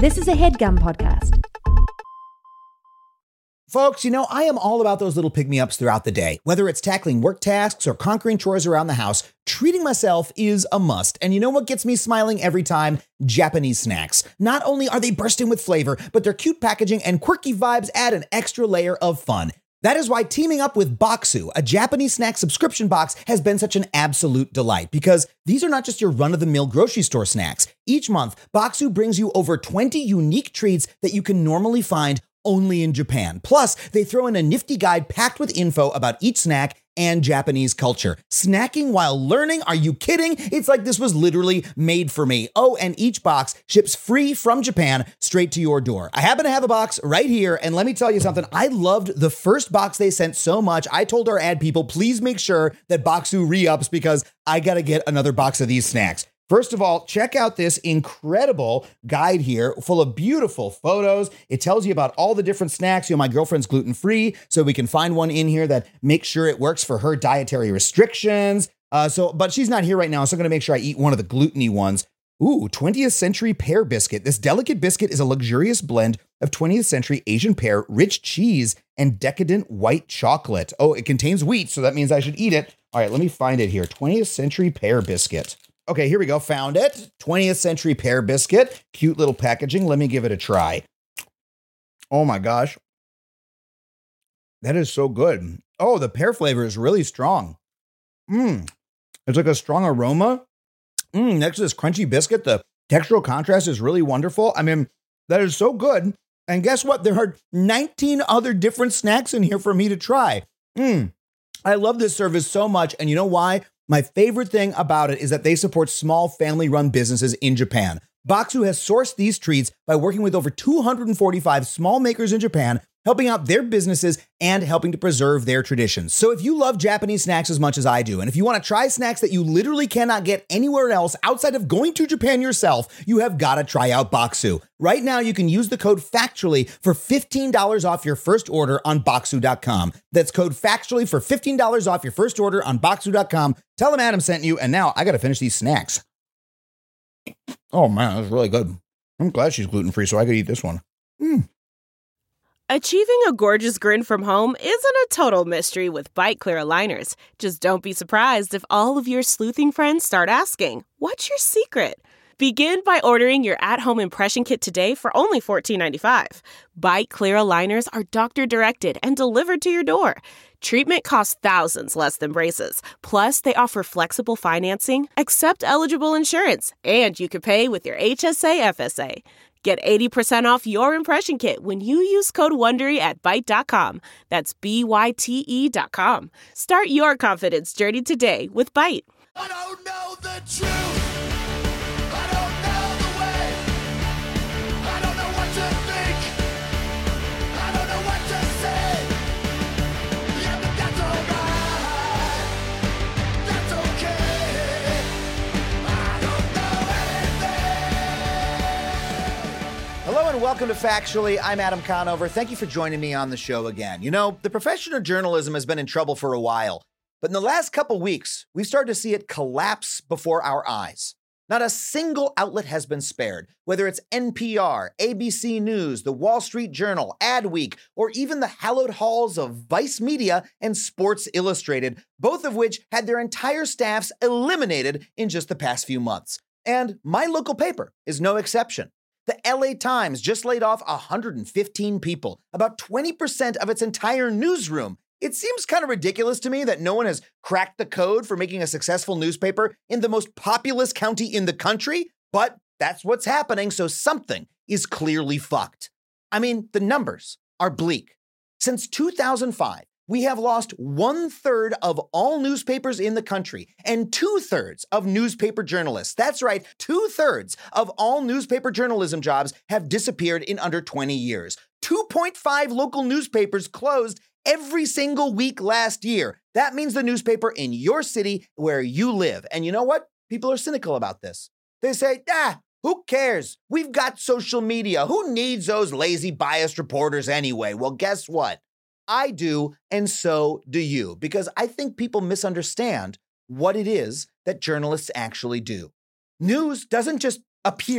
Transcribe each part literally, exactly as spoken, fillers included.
This is a HeadGum podcast. Folks, you know, I am all about those little pick-me-ups throughout the day. Whether it's tackling work tasks or conquering chores around the house, treating myself is a must. And you know what gets me smiling every time? Japanese snacks. Not only are they bursting with flavor, but their cute packaging and quirky vibes add an extra layer of fun. That is why teaming up with Bokksu, a Japanese snack subscription box, has been such an absolute delight, because these are not just your run-of-the-mill grocery store snacks. Each month, Bokksu brings you over twenty unique treats that you can normally find only in Japan. Plus, they throw in a nifty guide packed with info about each snack and Japanese culture. Snacking while learning? Are you kidding? It's like this was literally made for me. Oh, and each box ships free from Japan straight to your door. I happen to have a box right here, and let me tell you something. I loved the first box they sent so much. I told our ad people, please make sure that Bokksu re-ups because I gotta get another box of these snacks. First of all, check out this incredible guide here full of beautiful photos. It tells you about all the different snacks. You know, my girlfriend's gluten-free, so we can find one in here that makes sure it works for her dietary restrictions. Uh, so, but she's not here right now, so I'm going to make sure I eat one of the gluten-y ones. Ooh, twentieth century pear biscuit. This delicate biscuit is a luxurious blend of twentieth century Asian pear, rich cheese, and decadent white chocolate. Oh, it contains wheat, so that means I should eat it. All right, let me find it here. twentieth century pear biscuit. Okay, here we go. Found it. twentieth century pear biscuit. Cute little packaging. Let me give it a try. Oh my gosh. That is so good. Oh, the pear flavor is really strong. Mmm. It's like a strong aroma. Mmm. Next to this crunchy biscuit, the textural contrast is really wonderful. I mean, that is so good. And guess what? There are nineteen other different snacks in here for me to try. Mmm. I love this service so much. And you know why? My favorite thing about it is that they support small family-run businesses in Japan. Bokksu has sourced these treats by working with over two hundred forty-five small makers in Japan, helping out their businesses and helping to preserve their traditions. So if you love Japanese snacks as much as I do, and if you want to try snacks that you literally cannot get anywhere else outside of going to Japan yourself, you have got to try out Bokksu. Right now, you can use the code FACTUALLY for fifteen dollars off your first order on Bokksu dot com. That's code FACTUALLY for fifteen dollars off your first order on Bokksu dot com. Tell them Adam sent you, and now I got to finish these snacks. Oh man, that's really good. I'm glad she's gluten-free so I could eat this one. Mm. Achieving a gorgeous grin from home isn't a total mystery with Byte Clear aligners. Just don't be surprised if all of your sleuthing friends start asking, what's your secret? Begin by ordering your at-home impression kit today for only fourteen ninety-five. Byte Clear aligners are doctor-directed and delivered to your door. Treatment costs thousands less than braces. Plus, they offer flexible financing, accept eligible insurance, and you can pay with your H S A F S A. Get eighty percent off your impression kit when you use code WONDERY at Byte dot com. That's B Y T E dot com. Start your confidence journey today with Byte. I don't know the truth. I don't know the way. I don't know what to think. I don't know what to say. Yeah, but that's alright. That's okay. I don't know anything. Hello and welcome to Factually. I'm Adam Conover. Thank you for joining me on the show again. You know, the profession of journalism has been in trouble for a while, but in the last couple weeks, we've started to see it collapse before our eyes. Not a single outlet has been spared, whether it's N P R, A B C News, The Wall Street Journal, Adweek, or even the hallowed halls of Vice Media and Sports Illustrated, both of which had their entire staffs eliminated in just the past few months. And my local paper is no exception. The L A Times just laid off one hundred fifteen people, about twenty percent of its entire newsroom. It seems kind of ridiculous to me that no one has cracked the code for making a successful newspaper in the most populous county in the country, but that's what's happening, so something is clearly fucked. I mean, the numbers are bleak. Since two thousand five, we have lost one-third of all newspapers in the country and two-thirds of newspaper journalists. That's right, two-thirds of all newspaper journalism jobs have disappeared in under twenty years. two point five local newspapers closed every single week last year. That means the newspaper in your city where you live. And you know what? People are cynical about this. They say, ah, who cares? We've got social media. Who needs those lazy, biased reporters anyway? Well, guess what? I do, and so do you, because I think people misunderstand what it is that journalists actually do. News doesn't just appear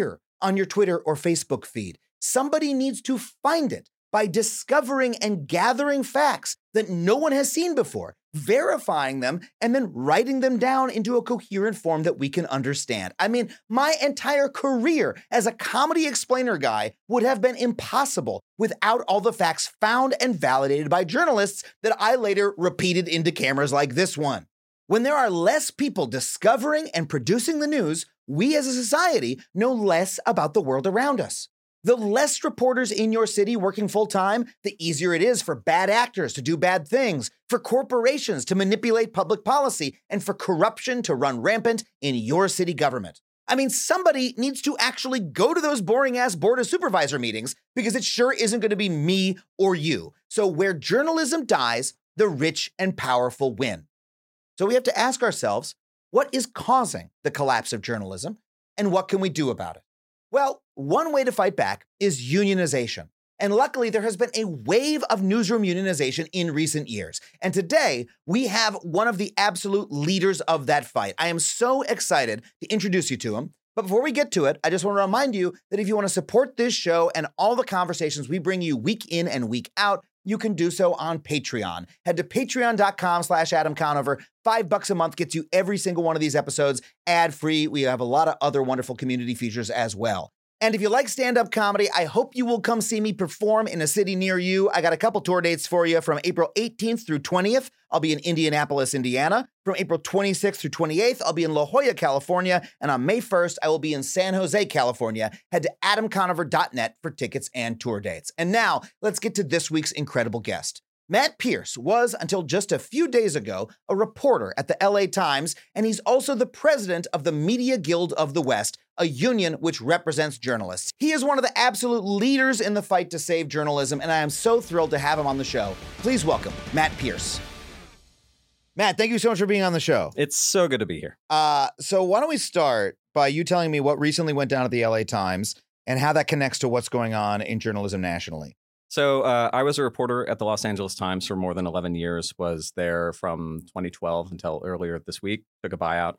on your Twitter or Facebook feed. Somebody needs to find it by discovering and gathering facts that no one has seen before, verifying them, and then writing them down into a coherent form that we can understand. I mean, my entire career as a comedy explainer guy would have been impossible without all the facts found and validated by journalists that I later repeated into cameras like this one. When there are less people discovering and producing the news, we as a society know less about the world around us. The less reporters in your city working full-time, the easier it is for bad actors to do bad things, for corporations to manipulate public policy, and for corruption to run rampant in your city government. I mean, somebody needs to actually go to those boring-ass board of supervisor meetings because it sure isn't going to be me or you. So where journalism dies, the rich and powerful win. So we have to ask ourselves, what is causing the collapse of journalism, and what can we do about it? Well, one way to fight back is unionization. And luckily, there has been a wave of newsroom unionization in recent years. And today, we have one of the absolute leaders of that fight. I am so excited to introduce you to him. But before we get to it, I just want to remind you that if you want to support this show and all the conversations we bring you week in and week out, you can do so on Patreon. Head to patreon.com slash Adam Conover. Five bucks a month gets you every single one of these episodes ad-free. We have a lot of other wonderful community features as well. And if you like stand-up comedy, I hope you will come see me perform in a city near you. I got a couple tour dates for you from April eighteenth through twentieth. I'll be in Indianapolis, Indiana. From April twenty-sixth through twenty-eighth, I'll be in La Jolla, California. And on May first, I will be in San Jose, California. Head to adam conover dot net for tickets and tour dates. And now, let's get to this week's incredible guest. Matt Pearce was, until just a few days ago, a reporter at the L A Times, and he's also the president of the Media Guild of the West, a union which represents journalists. He is one of the absolute leaders in the fight to save journalism, and I am so thrilled to have him on the show. Please welcome Matt Pearce. Matt, thank you so much for being on the show. It's so good to be here. Uh, so why don't we start by you telling me what recently went down at the L A Times and how that connects to what's going on in journalism nationally. So uh, I was a reporter at the Los Angeles Times for more than eleven years, was there from twenty twelve until earlier this week, took a buyout.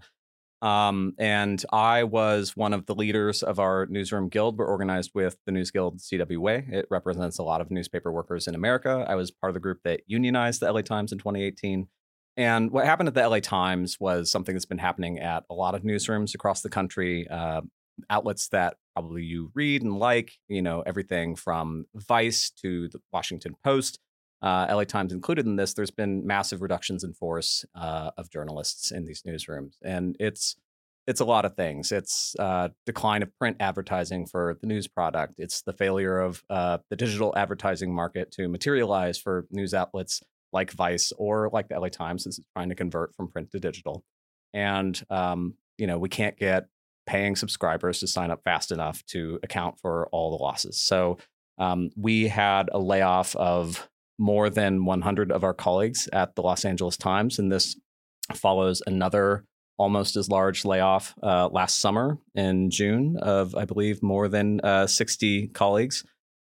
Um, and I was one of the leaders of our newsroom guild. We're organized with the News Guild C W A. It represents a lot of newspaper workers in America. I was part of the group that unionized the L A Times in twenty eighteen. And what happened at the L A Times was something that's been happening at a lot of newsrooms across the country, uh, outlets that probably you read and like, you know, everything from Vice to the Washington Post, uh, L A Times included in this. There's been massive reductions in force uh, of journalists in these newsrooms. And it's it's a lot of things. It's uh, decline of print advertising for the news product. It's the failure of uh, the digital advertising market to materialize for news outlets like Vice or like the L A Times, is trying to convert from print to digital. And, um, you know, we can't get paying subscribers to sign up fast enough to account for all the losses. So um, we had a layoff of more than one hundred of our colleagues at the Los Angeles Times. And this follows another almost as large layoff uh, last summer in June of, I believe, more than uh, sixty colleagues.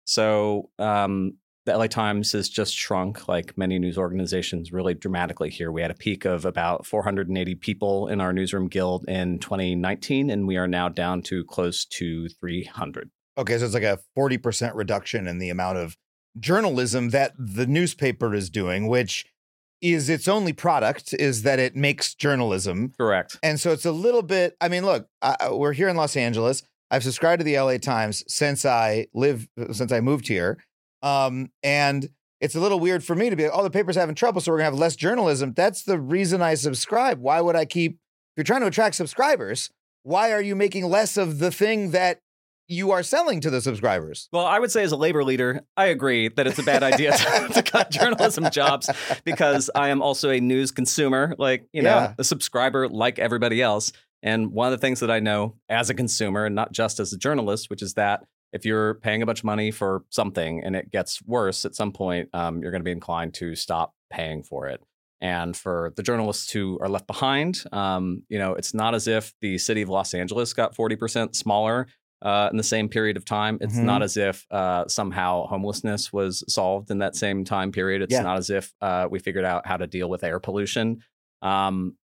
So um, the L A Times has just shrunk, like many news organizations, really dramatically here. We had a peak of about four hundred eighty people in our newsroom guild in twenty nineteen, and we are now down to close to three hundred. Okay, so it's like a forty percent reduction in the amount of journalism that the newspaper is doing, which is its only product, is that it makes journalism. Correct. And so it's a little bit, I mean, look, I, we're here in Los Angeles. I've subscribed to the L A Times since I live, since I moved here. Um, and it's a little weird for me to be like, oh, the paper's having trouble, so we're gonna have less journalism. That's the reason I subscribe. Why would I keep, if you're trying to attract subscribers, why are you making less of the thing that you are selling to the subscribers? Well, I would say as a labor leader, I agree that it's a bad idea to, to cut journalism jobs, because I am also a news consumer, like, you know, Yeah. a subscriber like everybody else. And one of the things that I know as a consumer, and not just as a journalist, which is that if you're paying a bunch of money for something and it gets worse at some point, um, you're going to be inclined to stop paying for it. And for the journalists who are left behind, um, you know, it's not as if the city of Los Angeles got forty percent smaller uh, in the same period of time. It's Mhm. not as if uh, somehow homelessness was solved in that same time period. It's Yeah. not as if uh, we figured out how to deal with air pollution. Um,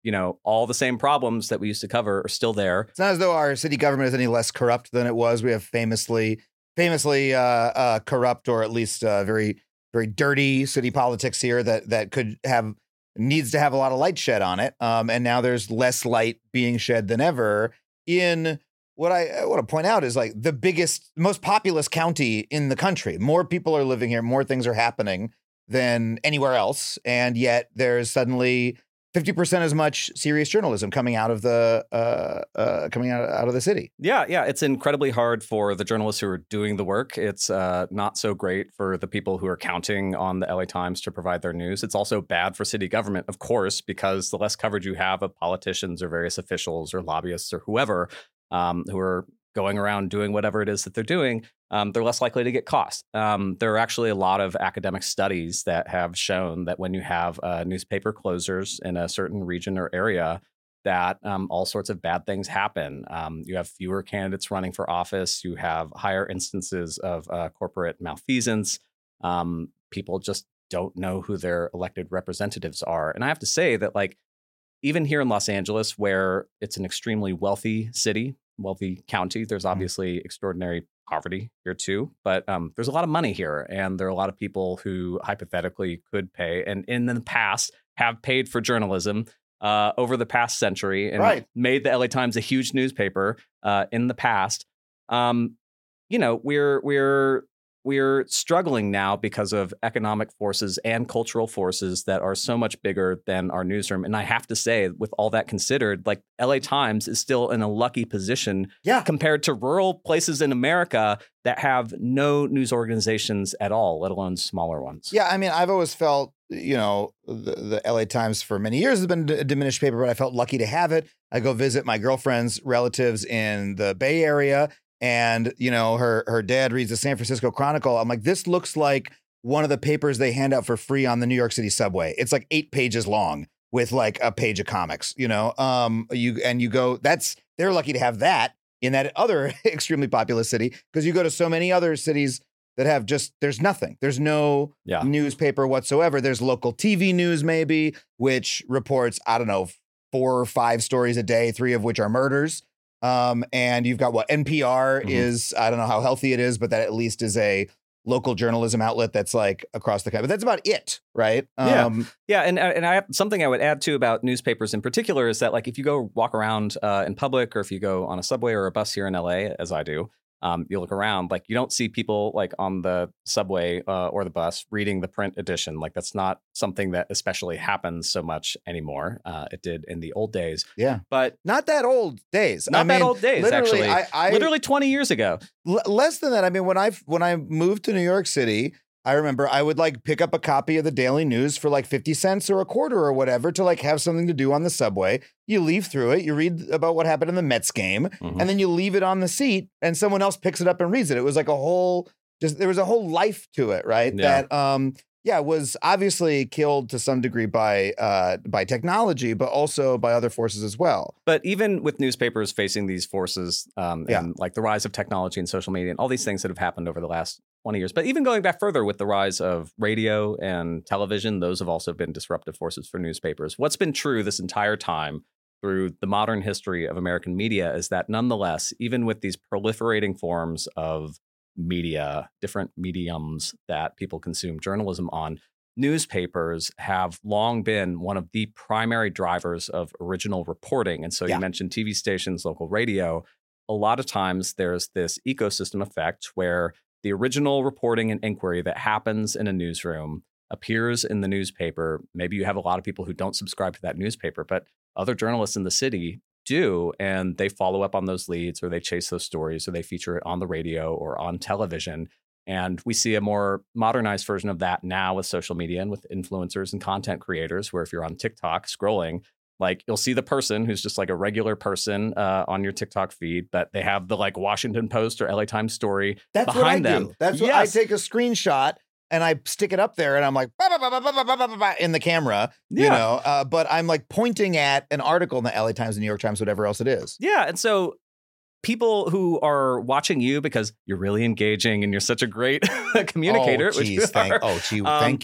you know, all the same problems that we used to cover are still there. It's not as though our city government is any less corrupt than it was. We have famously, famously uh, uh, corrupt, or at least uh, very, very dirty city politics here that that could have needs to have a lot of light shed on it. Um, and now there's less light being shed than ever in what I want to point out is like the biggest, most populous county in the country. More people are living here, more things are happening than anywhere else. And yet there's suddenly fifty percent as much serious journalism coming out of the uh, uh, coming out, out of the city. Yeah, yeah. It's incredibly hard for the journalists who are doing the work. It's uh, not so great for the people who are counting on the L A Times to provide their news. It's also bad for city government, of course, because the less coverage you have of politicians or various officials or lobbyists or whoever um, who are going around doing whatever it is that they're doing, um, they're less likely to get caught. Um, there are actually a lot of academic studies that have shown that when you have uh, newspaper closers in a certain region or area, that um, all sorts of bad things happen. Um, you have fewer candidates running for office. You have higher instances of uh, corporate malfeasance. Um, people just don't know who their elected representatives are. And I have to say that, like, even here in Los Angeles, where it's an extremely wealthy city, wealthy county, there's obviously extraordinary poverty here too, but um, there's a lot of money here, and there are a lot of people who hypothetically could pay, and in the past have paid for journalism uh, over the past century, and right. made the L A Times a huge newspaper uh, in the past. Um, you know, we're we're we're struggling now because of economic forces and cultural forces that are so much bigger than our newsroom. And I have to say, with all that considered, like, L A Times is still in a lucky position yeah. compared to rural places in America that have no news organizations at all, let alone smaller ones. Yeah, I mean, I've always felt, you know, the, the L A Times for many years has been a diminished paper, but I felt lucky to have it. I go visit my girlfriend's relatives in the Bay Area, and, you know, her her dad reads the San Francisco Chronicle. I'm like, this looks like one of the papers they hand out for free on the New York City subway. It's like eight pages long with like a page of comics, you know, um, you and you go, that's they're lucky to have that in that other extremely populous city, because you go to so many other cities that have just there's nothing. There's no yeah. newspaper whatsoever. There's local T V news, maybe, which reports, I don't know, four or five stories a day, three of which are murders. Um, and you've got what N P R mm-hmm. is, I don't know how healthy it is, but that at least is a local journalism outlet that's like across the country. But that's about it, right? Yeah, um, yeah. And and I have something I would add too about newspapers in particular is that, like, if you go walk around uh, in public, or if you go on a subway or a bus here in L A, as I do, um, you look around, like, you don't see people like on the subway uh, or the bus reading the print edition. Like, that's not something that especially happens so much anymore. Uh, it did in the old days. Yeah, but not that old days. Not I that mean, old days. Literally, Actually, I, I, literally twenty years ago. L- less than that. I mean, when I when I moved to New York City, I remember I would like pick up a copy of the Daily News for like fifty cents or a quarter or whatever to like have something to do on the subway. You leave through it, you read about what happened in the Mets game, mm-hmm. and then you leave it on the seat and someone else picks it up and reads it. It was like a whole, just there was a whole life to it, right? Yeah. That, um, yeah, was obviously killed to some degree by uh, by technology, but also by other forces as well. But even with newspapers facing these forces um, Yeah. and like the rise of technology and social media and all these things that have happened over the last twenty years, but even going back further with the rise of radio and television, those have also been disruptive forces for newspapers. What's been true this entire time through the modern history of American media is that nonetheless, even with these proliferating forms of media, different mediums that people consume journalism on, newspapers have long been one of the primary drivers of original reporting. And so Yeah. you mentioned T V stations, local radio. A lot of times there's this ecosystem effect where the original reporting and inquiry that happens in a newsroom appears in the newspaper. Maybe you have a lot of people who don't subscribe to that newspaper, but other journalists in the city do, and they follow up on those leads, or they chase those stories, or they feature it on the radio or on television. And we see a more modernized version of that now with social media and with influencers and content creators, where if you're on TikTok scrolling, like, you'll see the person who's just like a regular person uh, on your TikTok feed, but they have the like Washington Post or L A Times story That's behind what I them. do. That's what Yes. I take a screenshot and I stick it up there and I'm like bah, bah, bah, bah, bah, bah, bah, bah, bah, in the camera, you Yeah. know, uh, but I'm like pointing at an article in the L A Times, the New York Times, whatever else it is. Yeah. And so people who are watching you because you're really engaging and you're such a great communicator, Oh, which geez, you thank, are, oh, gee, um, thank you.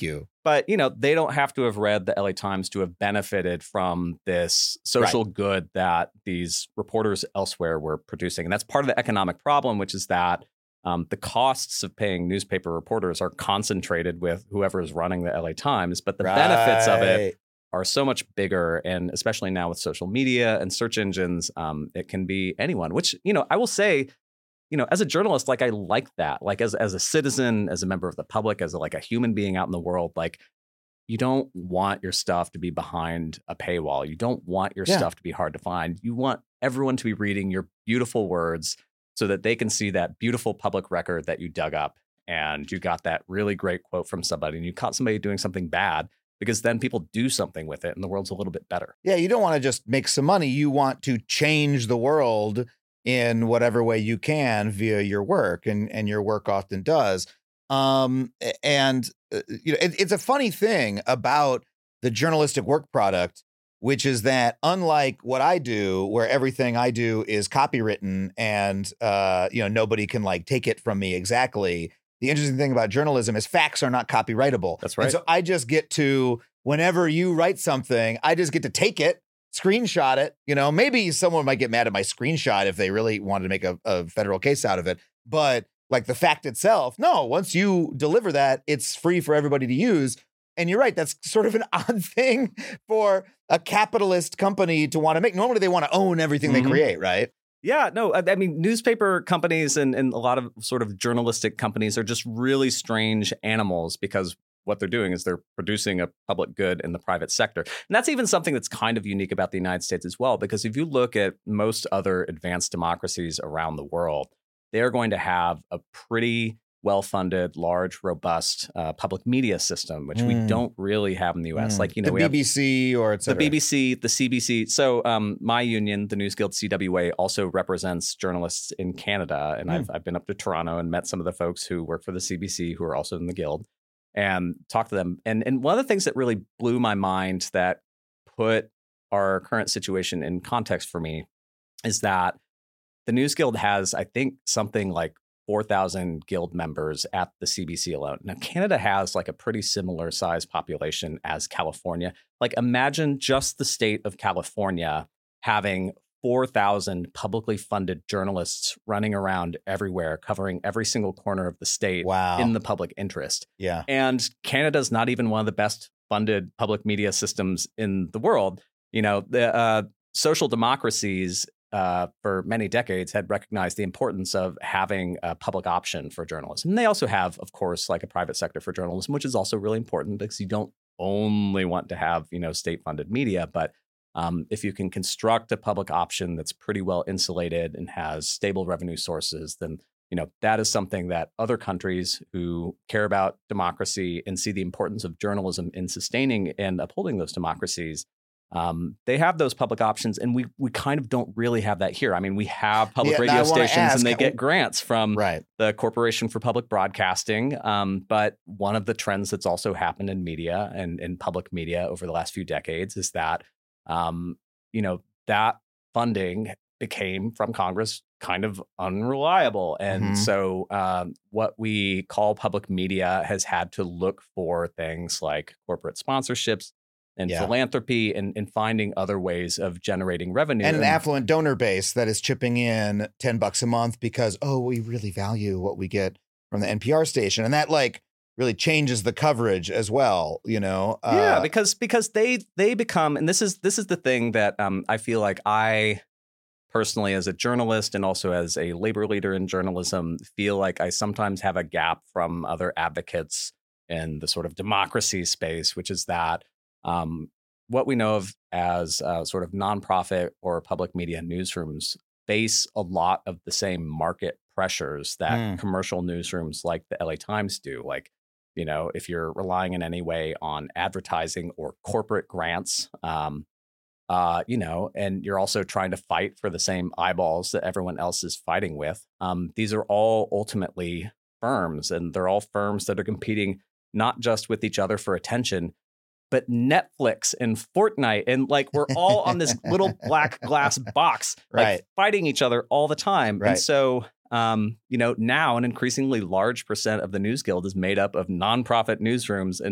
But, you know, they don't have to have read the L A Times to have benefited from this social right. good that these reporters elsewhere were producing. And that's part of the economic problem, which is that um, the costs of paying newspaper reporters are concentrated with whoever is running the L A Times. But the right. benefits of it are so much bigger. And especially now with social media and search engines, um, it can be anyone, which, you know, I will say, you know, as a journalist, like I like that, like as as a citizen, as a member of the public, as a, like a human being out in the world, like you don't want your stuff to be behind a paywall. You don't want your yeah. stuff to be hard to find. You want everyone to be reading your beautiful words so that they can see that beautiful public record that you dug up and you got that really great quote from somebody and you caught somebody doing something bad, because then people do something with it and the world's a little bit better. Yeah, you don't want to just make some money. You want to change the world in whatever way you can via your work, and and your work often does. Um, and uh, you know, it, it's a funny thing about the journalistic work product, which is that unlike what I do, where everything I do is copywritten and uh, you know, nobody can like take it from me exactly. The interesting thing about journalism is facts are not copyrightable. That's right. And so I just get to, whenever you write something, I just get to take it, screenshot it. You know, maybe someone might get mad at my screenshot if they really wanted to make a, a federal case out of it. But like the fact itself, no, once you deliver that, it's free for everybody to use. And you're right, that's sort of an odd thing for a capitalist company to want to make. Normally they want to own everything mm-hmm. they create, right? Yeah, no, I, I mean, newspaper companies and, and a lot of sort of journalistic companies are just really strange animals, because what they're doing is they're producing a public good in the private sector. And that's even something that's kind of unique about the United States as well, because if you look at most other advanced democracies around the world, they're going to have a pretty well-funded, large, robust uh, public media system, which mm. we don't really have in the U S. Mm. Like, you know, the we B B C have or et cetera. The B B C, the C B C. So um, my union, the News Guild C W A, also represents journalists in Canada. And mm. I've, I've been up to Toronto and met some of the folks who work for the C B C who are also in the Guild and talked to them. And, and one of the things that really blew my mind that put our current situation in context for me is that the News Guild has, I think, something like four thousand guild members at the C B C alone. Now, Canada has like a pretty similar size population as California. Like, imagine just the state of California having four thousand publicly funded journalists running around everywhere, covering every single corner of the state wow. in the public interest. Yeah. And Canada's not even one of the best funded public media systems in the world. You know, the uh, social democracies Uh, for many decades had recognized the importance of having a public option for journalism. And they also have, of course, like a private sector for journalism, which is also really important because you don't only want to have, you know, state-funded media. But um, if you can construct a public option that's pretty well insulated and has stable revenue sources, then, you know, that is something that other countries who care about democracy and see the importance of journalism in sustaining and upholding those democracies, Um, they have those public options, and we we kind of don't really have that here. I mean, we have public yeah, radio stations, ask, and they get grants from right. the Corporation for Public Broadcasting. Um, but one of the trends that's also happened in media and in public media over the last few decades is that, um, you know, that funding became from Congress kind of unreliable. And mm-hmm. so um, what we call public media has had to look for things like corporate sponsorships and yeah. philanthropy and, and finding other ways of generating revenue. And an affluent donor base that is chipping in ten bucks a month because, oh, we really value what we get from the N P R station. And that like really changes the coverage as well, you know? Uh, yeah, because because they they become, and this is this is the thing that um, I feel like I personally, as a journalist and also as a labor leader in journalism, feel like I sometimes have a gap from other advocates in the sort of democracy space, which is that Um, what we know of as uh, sort of nonprofit or public media newsrooms face a lot of the same market pressures that mm. commercial newsrooms like the L A Times do. Like, you know, if you're relying in any way on advertising or corporate grants, um, uh, you know, and you're also trying to fight for the same eyeballs that everyone else is fighting with. Um, these are all ultimately firms, and they're all firms that are competing not just with each other for attention, but Netflix and Fortnite, and like we're all on this little black glass box, like right. fighting each other all the time. Right. And so, um, you know, now an increasingly large percent of the News Guild is made up of nonprofit newsrooms, and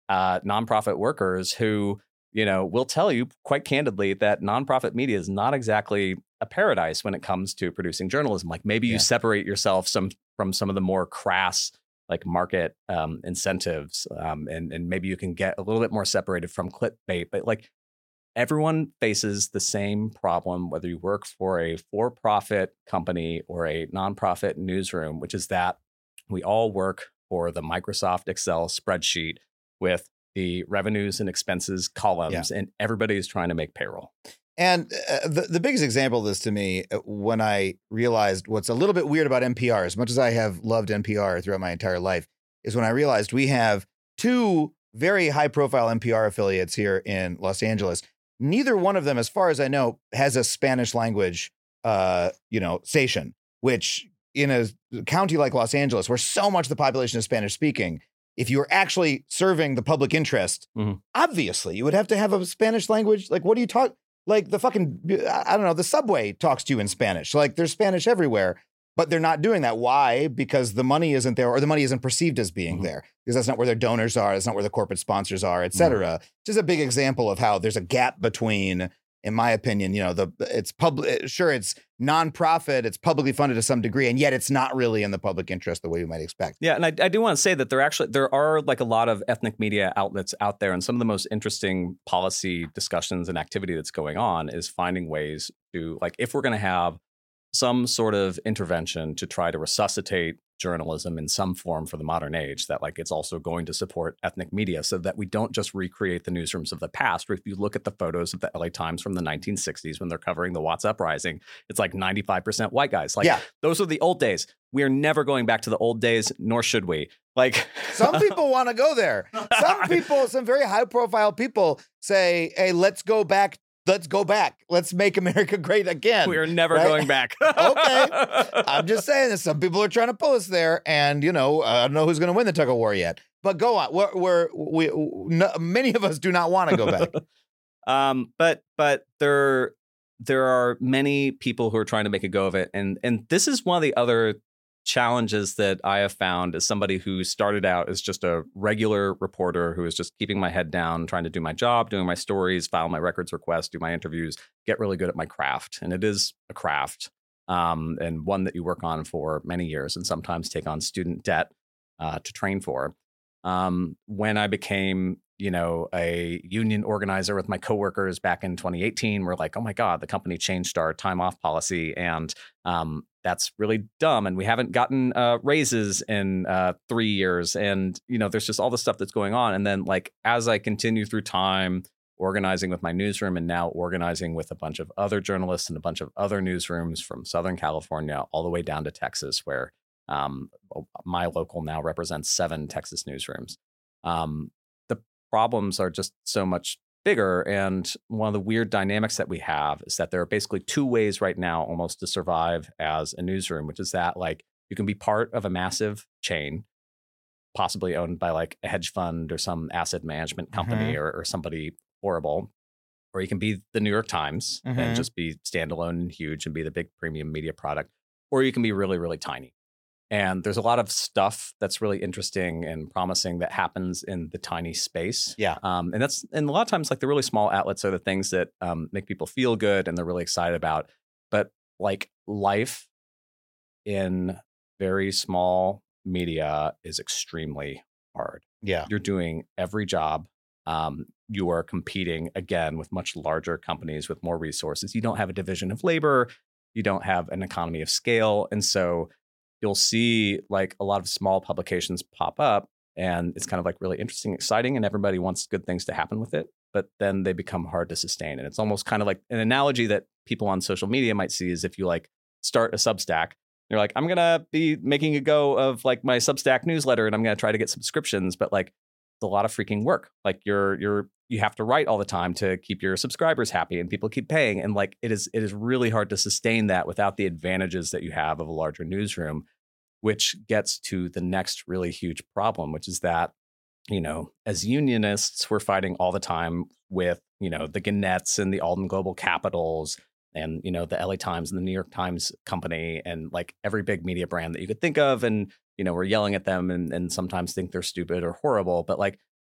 uh, nonprofit workers who, you know, will tell you quite candidly that nonprofit media is not exactly a paradise when it comes to producing journalism. Like maybe you Yeah. separate yourself some from some of the more crass like market um, incentives, um, and and maybe you can get a little bit more separated from clickbait. But like everyone faces the same problem, whether you work for a for-profit company or a nonprofit newsroom, which is that we all work for the Microsoft Excel spreadsheet with the revenues and expenses columns, and everybody is trying to make payroll. And uh, the, the biggest example of this to me, uh, when I realized what's a little bit weird about N P R, as much as I have loved N P R throughout my entire life, is when I realized we have two very high profile N P R affiliates here in Los Angeles. Neither one of them, as far as I know, has a Spanish language, uh, you know, station, which in a county like Los Angeles, where so much of the population is Spanish speaking, if you were actually serving the public interest, Mhm. obviously you would have to have a Spanish language. Like, what do you talk? Like the fucking, I don't know, the subway talks to you in Spanish. Like there's Spanish everywhere, but they're not doing that. Why? Because the money isn't there, or the money isn't perceived as being Mhm. there, because that's not where their donors are. That's not where the corporate sponsors are, et cetera. Just a big example of how there's a gap between, in my opinion, you know, the it's public. Sure, it's nonprofit, it's publicly funded to some degree, and yet it's not really in the public interest the way you might expect. Yeah, and I, I do want to say that there actually there are like a lot of ethnic media outlets out there, and some of the most interesting policy discussions and activity that's going on is finding ways to, like, if we're going to have some sort of intervention to try to resuscitate journalism in some form for the modern age, that like it's also going to support ethnic media, so that we don't just recreate the newsrooms of the past. Or if you look at the photos of the L A Times from the nineteen sixties when they're covering the Watts Uprising, it's like ninety-five percent white guys. Like Yeah. those are the old days. We are never going back to the old days, nor should we. Like Some people want to go there. Some people, some very high profile people say, hey, let's go back. Let's go back. Let's make America great again. we are never Right? going back. Okay. I'm just saying that some people are trying to pull us there, and you know, I don't know who's going to win the tug of war yet. But go on. We're, we're we no, many of us do not want to go back. Um, but but there there are many people who are trying to make a go of it, and and this is one of the other challenges that I have found as somebody who started out as just a regular reporter who was just keeping my head down, trying to do my job, doing my stories, file my records requests, do my interviews, get really good at my craft. And it is a craft, um, and one that you work on for many years and sometimes take on student debt uh, to train for. Um, when I became, you know, a union organizer with my coworkers back in twenty eighteen, we're like, oh my God, the company changed our time off policy, and um, that's really dumb. And we haven't gotten uh, raises in uh, three years. And, you know, there's just all the stuff that's going on. And then like, as I continue through time organizing with my newsroom and now organizing with a bunch of other journalists and a bunch of other newsrooms from Southern California all the way down to Texas, where um, my local now represents seven Texas newsrooms. Um, the problems are just so much bigger. And one of the weird dynamics that we have is that there are basically two ways right now almost to survive as a newsroom, which is that like you can be part of a massive chain, possibly owned by like a hedge fund or some asset management company, Mhm. or, or somebody horrible, or you can be the New York Times Mhm. and just be standalone and huge and be the big premium media product, or you can be really, really tiny. And there's a lot of stuff that's really interesting and promising that happens in the tiny space. Yeah. Um, and that's, and a lot of times, like the really small outlets are the things that um, make people feel good and they're really excited about. But like life in very small media is extremely hard. Yeah. You're doing every job. Um, you are competing again with much larger companies with more resources. You don't have a division of labor. You don't have an economy of scale. And so you'll see like a lot of small publications pop up, and it's kind of like really interesting, exciting, and everybody wants good things to happen with it. But then they become hard to sustain. And it's almost kind of like an analogy that people on social media might see is if you like start a Substack, you're like, I'm going to be making a go of like my Substack newsletter and I'm going to try to get subscriptions. But like it's a lot of freaking work. Like you're, you're, you have to write all the time to keep your subscribers happy and people keep paying. And like it is, it is really hard to sustain that without the advantages that you have of a larger newsroom, which gets to the next really huge problem, which is that, you know, as unionists, we're fighting all the time with, you know, the Gannett's and the Alden Global Capitals and, you know, the L A Times and the New York Times Company and like every big media brand that you could think of. And, you know, we're yelling at them and, and sometimes think they're stupid or horrible. But like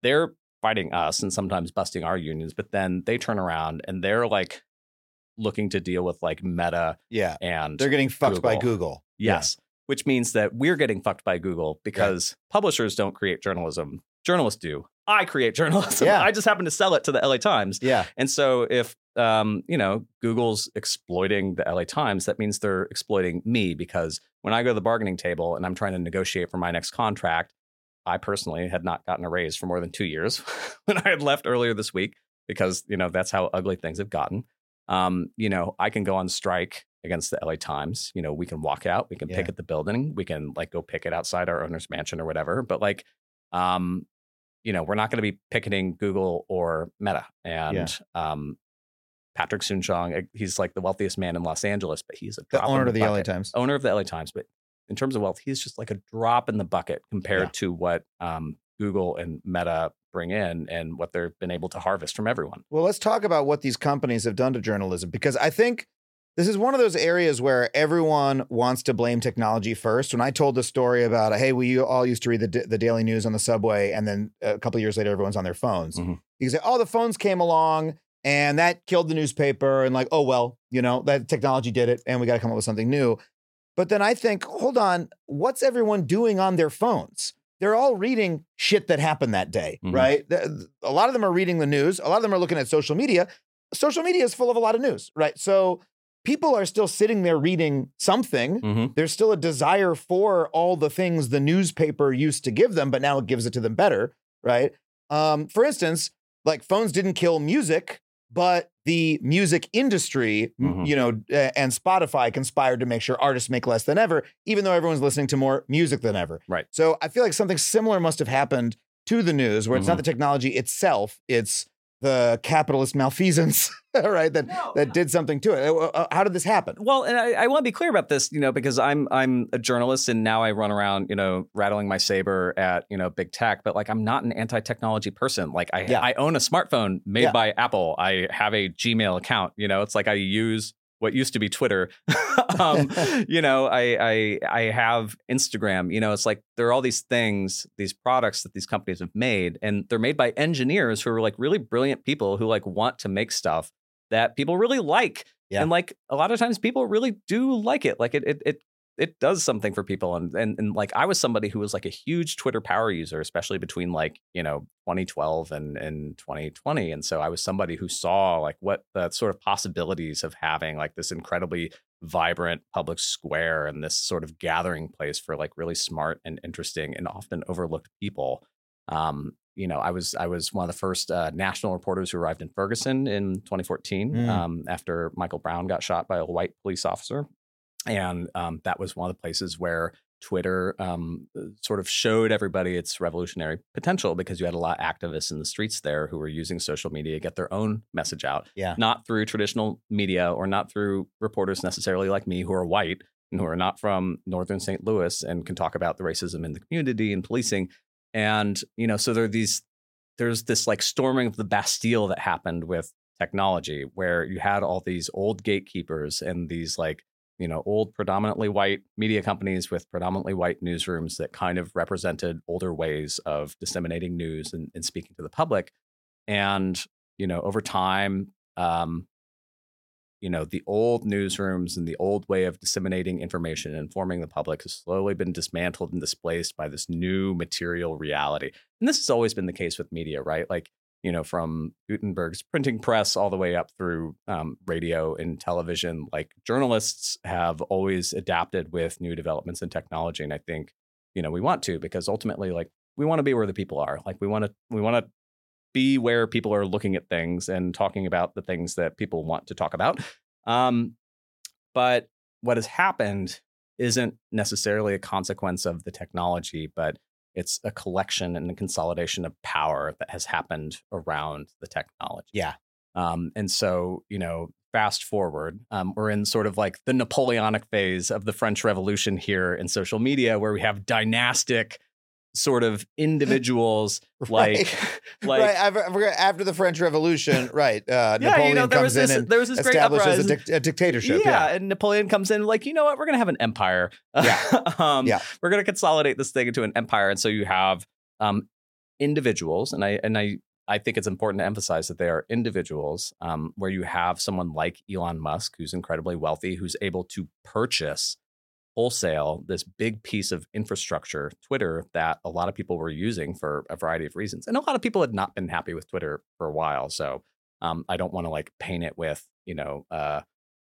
they're fighting us and sometimes busting our unions, but then they turn around and they're like looking to deal with like Meta Yeah. and They're getting fucked Google. by Google. Yes. Which means that we're getting fucked by Google because publishers don't create journalism. Journalists do. I create journalism. Yeah. I just happen to sell it to the L A Times. Yeah. And so if, um, you know, Google's exploiting the L A Times, that means they're exploiting me because when I go to the bargaining table and I'm trying to negotiate for my next contract, I personally had not gotten a raise for more than two years when I had left earlier this week because, you know, that's how ugly things have gotten. Um, you know, I can go on strike against the L A Times. You know, we can walk out, we can Yeah. picket the building, we can like go picket outside our owner's mansion or whatever. But like, um, you know, we're not going to be picketing Google or Meta. And Yeah. um, Patrick Soon-Shiong, he's like the wealthiest man in Los Angeles, but he's a The drop in owner of the L A bucket. Times. Owner of the L A Times. But in terms of wealth, he's just like a drop in the bucket compared Yeah. to what um, Google and Meta bring in and what they've been able to harvest from everyone. Well, let's talk about what these companies have done to journalism, because I think this is one of those areas where everyone wants to blame technology first. When I told the story about, hey, we all used to read the, the Daily News on the subway, and then a couple of years later, everyone's on their phones. Mhm. You can say, oh, the phones came along and that killed the newspaper. And like, oh, well, you know, that technology did it and we got to come up with something new. But then I think, hold on, what's everyone doing on their phones? They're all reading shit that happened that day, Mhm. right? The- A lot of them are reading the news. A lot of them are looking at social media. Social media is full of a lot of news, right? So people are still sitting there reading something. Mm-hmm. There's still a desire for all the things the newspaper used to give them, but now it gives it to them better, right? Um, for instance, like phones didn't kill music, but the music industry, m- Mhm. you know, uh, and Spotify conspired to make sure artists make less than ever, even though everyone's listening to more music than ever. Right. So I feel like something similar must have happened to the news, where it's not the technology itself, it's the capitalist malfeasance, right? That that did something to it. Uh, uh, How did this happen? Well, and I, I want to be clear about this, you know, because I'm I'm a journalist and now I run around, you know, rattling my saber at, you know, big tech, but like I'm not an anti-technology person. Like I Yeah. I own a smartphone made Yeah. by Apple. I have a Gmail account, you know, it's like I use what used to be Twitter. um, you know, I, I I have Instagram, you know, it's like there are all these things, these products that these companies have made, and they're made by engineers who are like really brilliant people who like want to make stuff that people really like. Yeah. And like a lot of times people really do like it. Like it it it it does something for people. And and and like I was somebody who was like a huge Twitter power user, especially between like, you know, twenty twelve and, and twenty twenty. And so I was somebody who saw like what the sort of possibilities of having like this incredibly vibrant public square and this sort of gathering place for like really smart and interesting and often overlooked people. Um, you know, I was I was one of the first uh, national reporters who arrived in Ferguson in twenty fourteen Mm. um, after Michael Brown got shot by a white police officer. And um, that was one of the places where Twitter um, sort of showed everybody its revolutionary potential, because you had a lot of activists in the streets there who were using social media to get their own message out, Yeah. not through traditional media or not through reporters necessarily like me who are white and who are not from northern Saint Louis and can talk about the racism in the community and policing. And, you know, so there are these, there's this like storming of the Bastille that happened with technology, where you had all these old gatekeepers and these like, you know, old predominantly white media companies with predominantly white newsrooms that kind of represented older ways of disseminating news and, and speaking to the public. And, you know, over time, um, you know, the old newsrooms and the old way of disseminating information and informing the public has slowly been dismantled and displaced by this new material reality. And this has always been the case with media, right? Like, you know, from Gutenberg's printing press all the way up through um, radio and television, like journalists have always adapted with new developments in technology. And I think, you know, we want to, because ultimately, like, we want to be where the people are. Like, we want to, we want to be where people are looking at things and talking about the things that people want to talk about. Um, but what has happened isn't necessarily a consequence of the technology, but it's a collection and a consolidation of power that has happened around the technology. Yeah. Um, and so, you know, fast forward, um, we're in sort of like the Napoleonic phase of the French Revolution here in social media, where we have dynastic sort of individuals Right. like, like right. I for- I forgot, after the French Revolution, right. Uh, Yeah, Napoleon you know, there comes was in this- and there was this great establishes a, uprising. dic- a dictatorship. Yeah, Yeah. and Napoleon comes in like, you know what, we're going to have an empire. Yeah. um, Yeah. We're going to consolidate this thing into an empire. And so you have um, individuals, and I and I I think it's important to emphasize that they are individuals, um, where you have someone like Elon Musk, who's incredibly wealthy, who's able to purchase wholesale this big piece of infrastructure, Twitter, that a lot of people were using for a variety of reasons. And a lot of people had not been happy with Twitter for a while. So um, I don't want to like paint it with, you know, uh,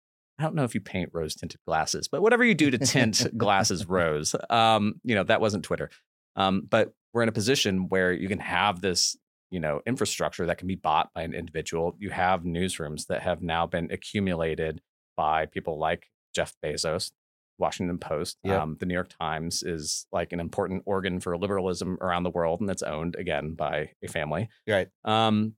I don't know if you paint rose tinted glasses, but whatever you do to tint glasses rose, um, you know, that wasn't Twitter. Um, but we're in a position where you can have this, you know, infrastructure that can be bought by an individual. You have newsrooms that have now been accumulated by people like Jeff Bezos, Washington Post. Yep. Um, the New York Times is like an important organ for liberalism around the world, and it's owned again by a family. Right. Um,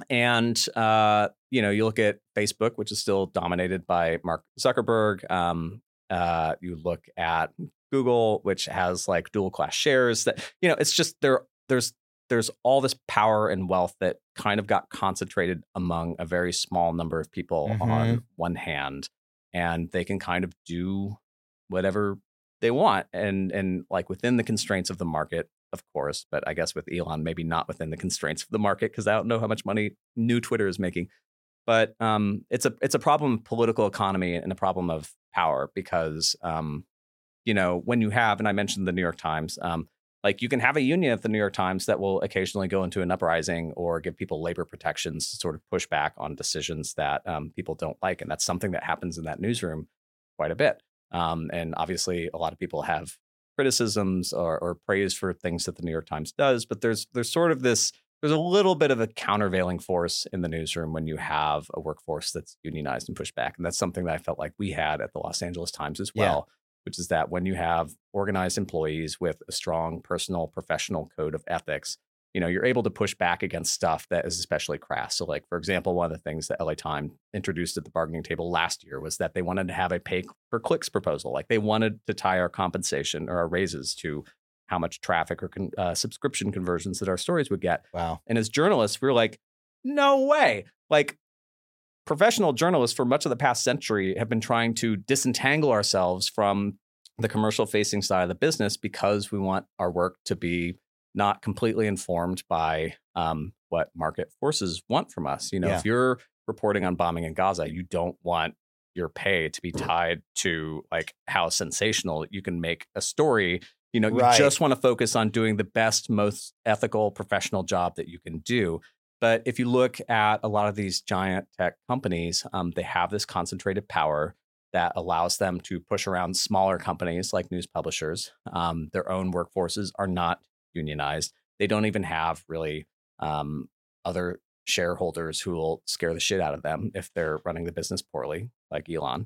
and uh, you know, you look at Facebook, which is still dominated by Mark Zuckerberg. Um, uh, you look at Google, which has like dual class shares. That you know, it's just there. There's there's all this power and wealth that kind of got concentrated among a very small number of people Mhm. on one hand, and they can kind of do whatever they want, and and like within the constraints of the market, of course. But I guess with Elon, maybe not within the constraints of the market, because I don't know how much money new Twitter is making. But um, it's a it's a problem of political economy and a problem of power, because um, you know, when you have, and I mentioned the New York Times, um, like you can have a union at the New York Times that will occasionally go into an uprising or give people labor protections to sort of push back on decisions that um, people don't like, and that's something that happens in that newsroom quite a bit. Um, and obviously, a lot of people have criticisms or, or praise for things that the New York Times does. But there's there's sort of this there's a little bit of a countervailing force in the newsroom when you have a workforce that's unionized and pushed back. And that's something that I felt like we had at the Los Angeles Times as well, yeah. which is that when you have organized employees with a strong personal, professional code of ethics, you know, you're able to push back against stuff that is especially crass. So like, for example, one of the things that L A Times introduced at the bargaining table last year was that they wanted to have a pay for clicks proposal. Like they wanted to tie our compensation or our raises to how much traffic or con- uh, subscription conversions that our stories would get. Wow. And as journalists, we were like, no way. Like professional journalists for much of the past century have been trying to disentangle ourselves from the commercial facing side of the business because we want our work to be not completely informed by um, what market forces want from us. You know, Yeah. if you're reporting on bombing in Gaza, you don't want your pay to be tied to like how sensational you can make a story. You know, you Right. just want to focus on doing the best, most ethical, professional job that you can do. But if you look at a lot of these giant tech companies, um, they have this concentrated power that allows them to push around smaller companies like news publishers. Um, their own workforces are not unionized. They don't even have really um, other shareholders who will scare the shit out of them if they're running the business poorly, like Elon.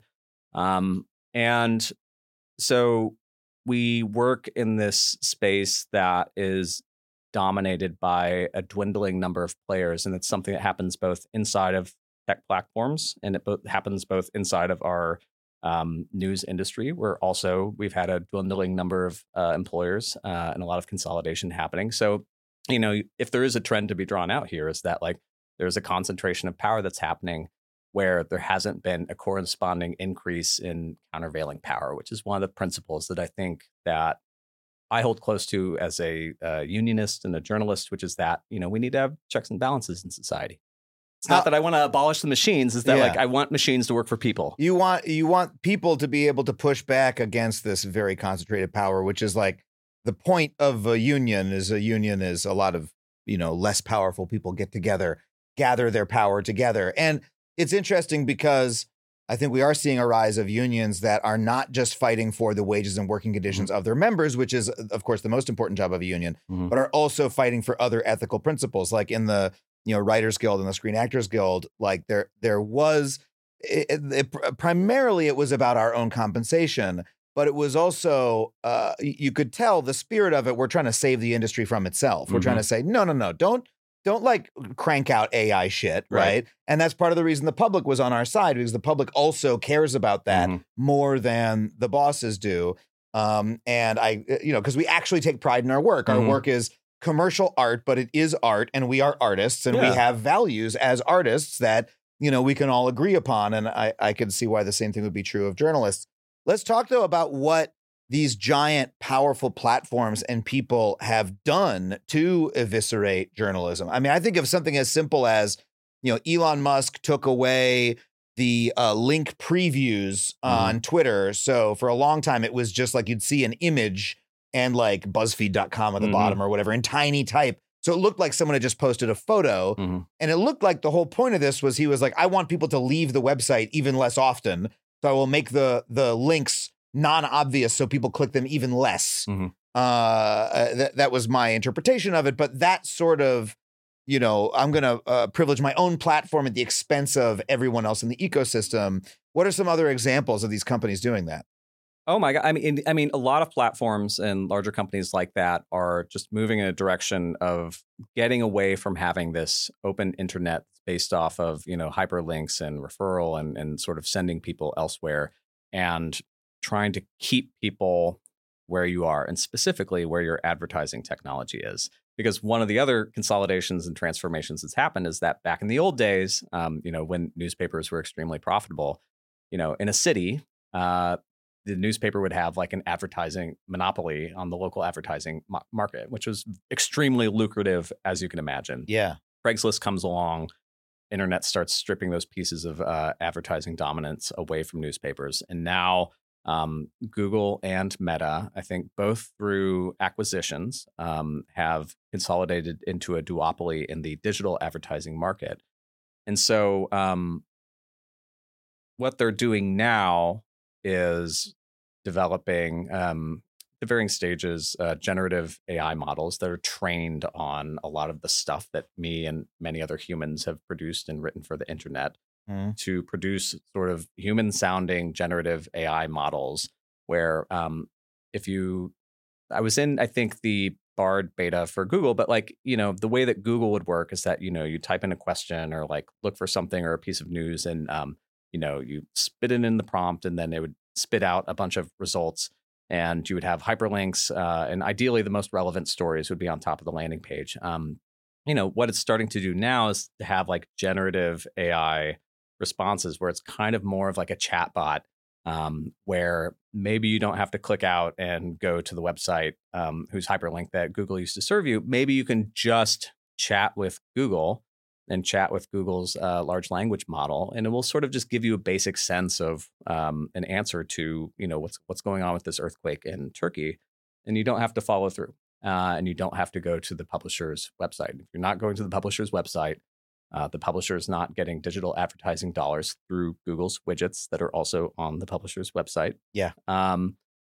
Um, and so we work in this space that is dominated by a dwindling number of players. And it's something that happens both inside of tech platforms and it both happens both inside of our um, news industry, where also we've had a dwindling number of uh, employers uh, and a lot of consolidation happening. So, you know, if there is a trend to be drawn out here, is that like there's a concentration of power that's happening where there hasn't been a corresponding increase in countervailing power, which is one of the principles that I think that I hold close to as a uh, unionist and a journalist, which is that, you know, we need to have checks and balances in society. It's not that I want to abolish the machines. It's that Yeah. like I want machines to work for people. You want you want people to be able to push back against this very concentrated power, which is like the point of a union. Is a union is a lot of, you know, less powerful people get together, gather their power together. And it's interesting because I think we are seeing a rise of unions that are not just fighting for the wages and working conditions Mm-hmm. of their members, which is, of course, the most important job of a union, Mhm. but are also fighting for other ethical principles, like in the, you know, Writers Guild and the Screen Actors Guild. Like there, there was it, it, primarily it was about our own compensation, but it was also uh, you could tell the spirit of it. We're trying to save the industry from itself. We're Mhm. trying to say, no, no, no, don't. Don't like crank out A I shit, right? Right. And that's part of the reason the public was on our side, because the public also cares about that Mhm. more than the bosses do. Um, and I, you know, because we actually take pride in our work. Our Mhm. work is commercial art, but it is art, and we are artists, and we Yeah. have values as artists that, you know, we can all agree upon. And I, I could see why the same thing would be true of journalists. Let's talk though about what these giant, powerful platforms and people have done to eviscerate journalism. I mean, I think of something as simple as, you know, Elon Musk took away the uh, link previews on mm. Twitter. So for a long time, it was just like you'd see an image and like BuzzFeed dot com at the mm-hmm. bottom or whatever in tiny type. So it looked like someone had just posted a photo. Mm-hmm. And it looked like the whole point of this was he was like, I want people to leave the website even less often. So I will make the the links non-obvious so people click them even less. Mm-hmm. Uh, that, that was my interpretation of it. But that sort of, you know, I'm going to uh, privilege my own platform at the expense of everyone else in the ecosystem. What are some other examples of these companies doing that? Oh my God. I mean, I mean, a lot of platforms and larger companies like that are just moving in a direction of getting away from having this open internet based off of, you know, hyperlinks and referral and, and sort of sending people elsewhere and trying to keep people where you are and specifically where your advertising technology is. Because one of the other consolidations and transformations that's happened is that back in the old days, um, you know, when newspapers were extremely profitable, you know, in a city, uh, the newspaper would have like an advertising monopoly on the local advertising ma- market, which was extremely lucrative, as you can imagine. Yeah. Craigslist comes along, internet starts stripping those pieces of uh, advertising dominance away from newspapers. And now um, Google and Meta, I think both through acquisitions, um, have consolidated into a duopoly in the digital advertising market. And so um, what they're doing now is developing um, at varying stages uh, generative A I models that are trained on a lot of the stuff that me and many other humans have produced and written for the internet mm. to produce sort of human sounding generative A I models where um, if you, I was in, I think the Bard beta for Google, but like, you know, the way that Google would work is that, you know, you type in a question or like look for something or a piece of news and um, you know, you spit it in the prompt and then it would spit out a bunch of results and you would have hyperlinks. Uh, and ideally, the most relevant stories would be on top of the landing page. Um, you know, what it's starting to do now is to have like generative A I responses where it's kind of more of like a chat bot um, where maybe you don't have to click out and go to the website um, whose hyperlink that Google used to serve you. Maybe you can just chat with Google and chat with Google's uh, large language model, and it will sort of just give you a basic sense of um, an answer to, you know, what's what's going on with this earthquake in Turkey, and you don't have to follow through, uh, and you don't have to go to the publisher's website. If you're not going to the publisher's website, uh, the publisher is not getting digital advertising dollars through Google's widgets that are also on the publisher's website. Yeah. Um,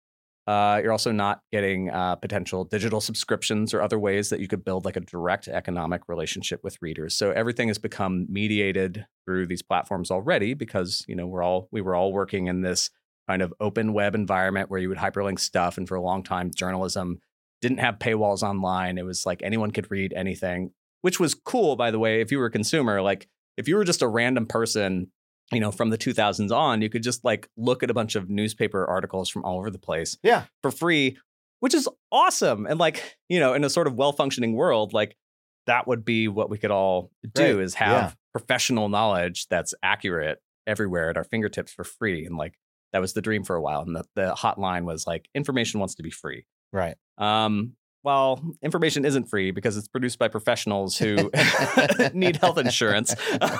Uh, you're also not getting uh, potential digital subscriptions or other ways that you could build like a direct economic relationship with readers. So everything has become mediated through these platforms already because, you know, we're all we were all working in this kind of open web environment where you would hyperlink stuff. And for a long time, journalism didn't have paywalls online. It was like anyone could read anything, which was cool, by the way, if you were a consumer. Like if you were just a random person, you know, from the two thousands on, you could just like look at a bunch of newspaper articles from all over the place yeah. for free, which is awesome. And like, you know, in a sort of well-functioning world, like that would be what we could all do right. is have yeah. professional knowledge that's accurate everywhere at our fingertips for free. And like, that was the dream for a while. And the, the hotline was like, information wants to be free. Right. Um, well, information isn't free because it's produced by professionals who need health insurance.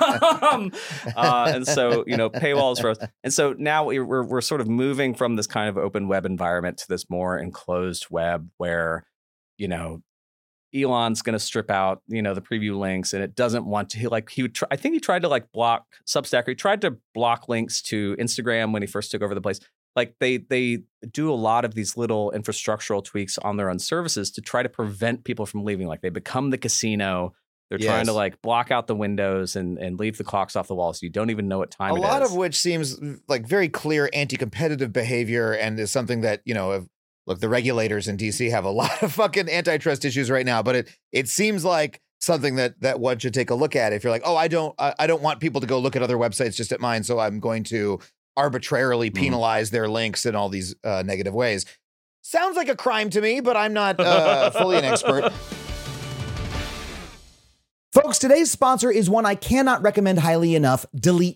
um, uh, and so, you know, paywalls for us. And so now we're, we're sort of moving from this kind of open web environment to this more enclosed web where, you know, Elon's going to strip out, you know, the preview links and it doesn't want to, he, like he would try, I think he tried to like block Substack. He tried to block links to Instagram when he first took over the place. Like they they do a lot of these little infrastructural tweaks on their own services to try to prevent people from leaving. Like they become the casino. They're yes. trying to like block out the windows and, and leave the clocks off the wall so you don't even know what time a it is. A lot of which seems like very clear anti-competitive behavior and is something that, you know, if, look, the regulators in D C have a lot of fucking antitrust issues right now, but it it seems like something that that one should take a look at. If you're like, oh, I don't I, I don't want people to go look at other websites just at mine, so I'm going to arbitrarily penalize mm. their links in all these uh, negative ways. Sounds like a crime to me, but I'm not uh, fully an expert. Folks, today's sponsor is one I cannot recommend highly enough, Delete Me.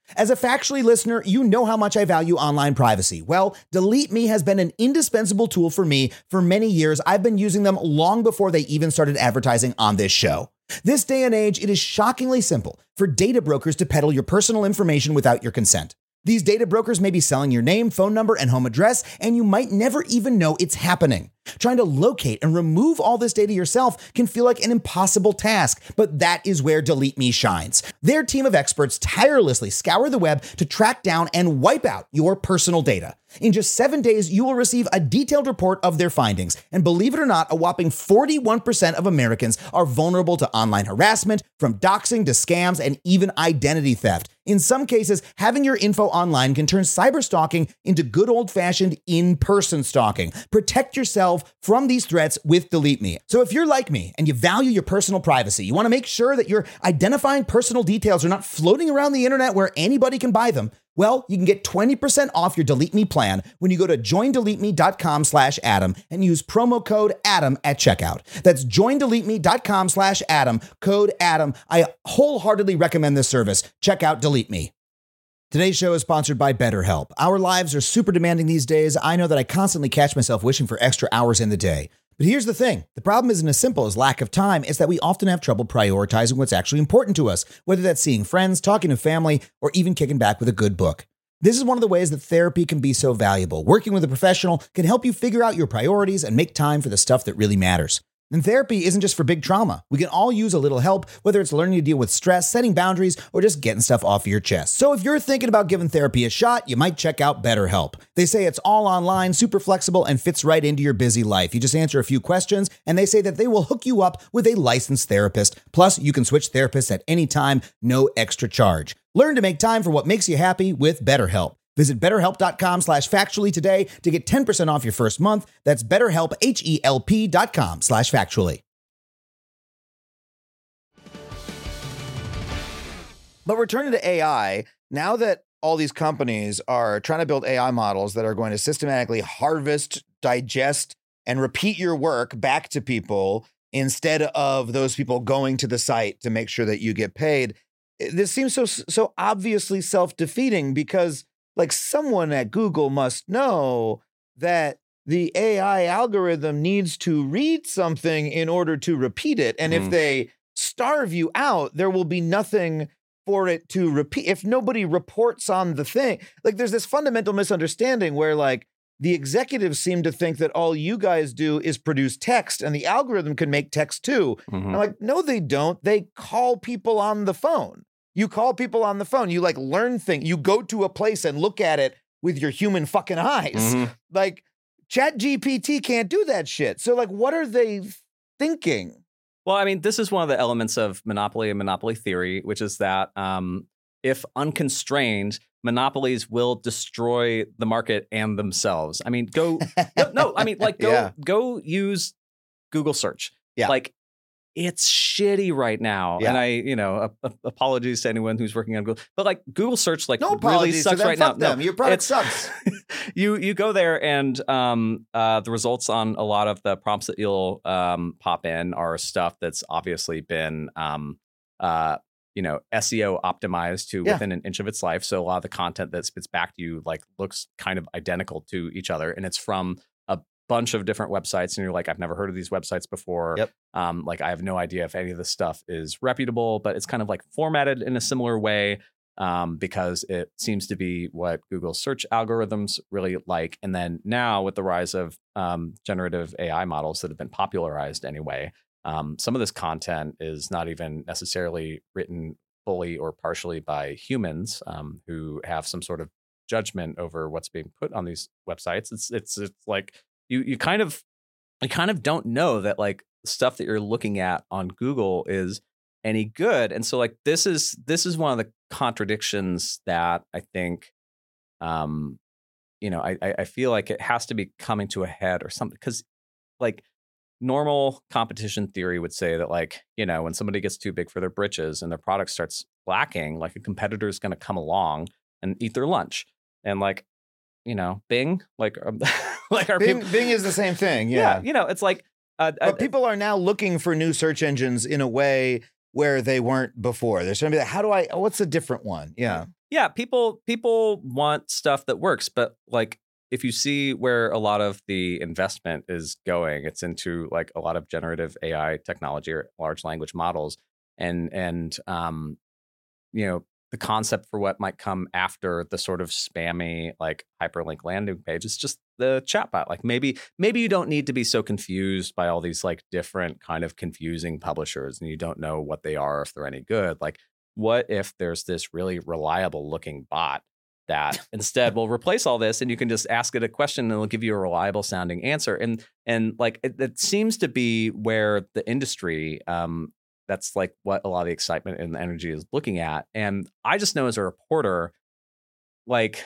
As a Factually listener, you know how much I value online privacy. Well, Delete Me has been an indispensable tool for me for many years. I've been using them long before they even started advertising on this show. This day and age, it is shockingly simple for data brokers to peddle your personal information without your consent. These data brokers may be selling your name, phone number, and home address, and you might never even know it's happening. Trying to locate and remove all this data yourself can feel like an impossible task, but that is where Delete Me shines. Their team of experts tirelessly scour the web to track down and wipe out your personal data. In just seven days, you will receive a detailed report of their findings. And believe it or not, a whopping forty-one percent of Americans are vulnerable to online harassment, from doxing to scams and even identity theft. In some cases, having your info online can turn cyberstalking into good old-fashioned in-person stalking. Protect yourself from these threats with Delete Me. So if you're like me and you value your personal privacy, you want to make sure that your identifying personal details are not floating around the internet where anybody can buy them, well, you can get twenty percent off your Delete Me plan when you go to joindeleteme.com slash Adam and use promo code Adam at checkout. That's joindeleteme.com slash Adam, code Adam. I wholeheartedly recommend this service. Check out Delete Me. Today's show is sponsored by BetterHelp. Our lives are super demanding these days. I know that I constantly catch myself wishing for extra hours in the day. But here's the thing. The problem isn't as simple as lack of time. It's that we often have trouble prioritizing what's actually important to us, whether that's seeing friends, talking to family, or even kicking back with a good book. This is one of the ways that therapy can be so valuable. Working with a professional can help you figure out your priorities and make time for the stuff that really matters. And therapy isn't just for big trauma. We can all use a little help, whether it's learning to deal with stress, setting boundaries, or just getting stuff off your chest. So if you're thinking about giving therapy a shot, you might check out BetterHelp. They say it's all online, super flexible, and fits right into your busy life. You just answer a few questions, and they say that they will hook you up with a licensed therapist. Plus, you can switch therapists at any time, no extra charge. Learn to make time for what makes you happy with BetterHelp. Visit betterhelp.com slash factually today to get ten percent off your first month. That's betterhelp, H-E-L-P dot com slash factually. But returning to A I, now that all these companies are trying to build A I models that are going to systematically harvest, digest, and repeat your work back to people instead of those people going to the site to make sure that you get paid, this seems so so obviously self-defeating because like someone at Google must know that the A I algorithm needs to read something in order to repeat it. And mm. if they starve you out, there will be nothing for it to repeat. If nobody reports on the thing, like there's this fundamental misunderstanding where like the executives seem to think that all you guys do is produce text and the algorithm can make text too. Mm-hmm. I'm like, no, they don't. They call people on the phone. You call people on the phone. You like learn things. You go to a place and look at it with your human fucking eyes. Mm-hmm. Like ChatGPT can't do that shit. So like, what are they thinking? Well, I mean, this is one of the elements of monopoly and monopoly theory, which is that um, if unconstrained, monopolies will destroy the market and themselves. I mean, go no, no, I mean, like go yeah. go use Google search. Yeah. Like it's shitty right now. Yeah. And I, you know, uh, apologies to anyone who's working on Google, but like Google search, like no really sucks right now. Them. No, your product sucks. you, you go there and um, uh, the results on a lot of the prompts that you'll um, pop in are stuff that's obviously been, um, uh, you know, S E O optimized to yeah. within an inch of its life. So a lot of the content that spits back to you like looks kind of identical to each other. And it's from a bunch of different websites and you're like, I've never heard of these websites before. Yep. Um, like I have no idea if any of this stuff is reputable, but it's kind of like formatted in a similar way um, because it seems to be what Google search algorithms really like. And then now with the rise of um, generative A I models that have been popularized anyway, um, some of this content is not even necessarily written fully or partially by humans um, who have some sort of judgment over what's being put on these websites. It's it's it's like You you kind of you kind of don't know that like stuff that you're looking at on Google is any good. And so like this is this is one of the contradictions that I think um you know I I feel like it has to be coming to a head or something, because like normal competition theory would say that like, you know, when somebody gets too big for their britches and their product starts lacking, like a competitor is going to come along and eat their lunch. And like, you know, Bing, like, um, like our Bing, people, Bing is the same thing. Yeah. yeah you know, it's like, uh, but uh, people are now looking for new search engines in a way where they weren't before. There's going to be like, how do I, what's a different one? Yeah. Yeah, people people want stuff that works, but like if you see where a lot of the investment is going, it's into like a lot of generative A I technology or large language models, and and um, you know, the concept for what might come after the sort of spammy like hyperlink landing page is just the chatbot. Like maybe maybe you don't need to be so confused by all these like different kind of confusing publishers, and you don't know what they are, if they're any good. Like, what if there's this really reliable looking bot that instead will replace all this, and you can just ask it a question and it'll give you a reliable sounding answer? And and like it, it seems to be where the industry, um, that's like what a lot of the excitement and the energy is looking at. And I just know as a reporter, like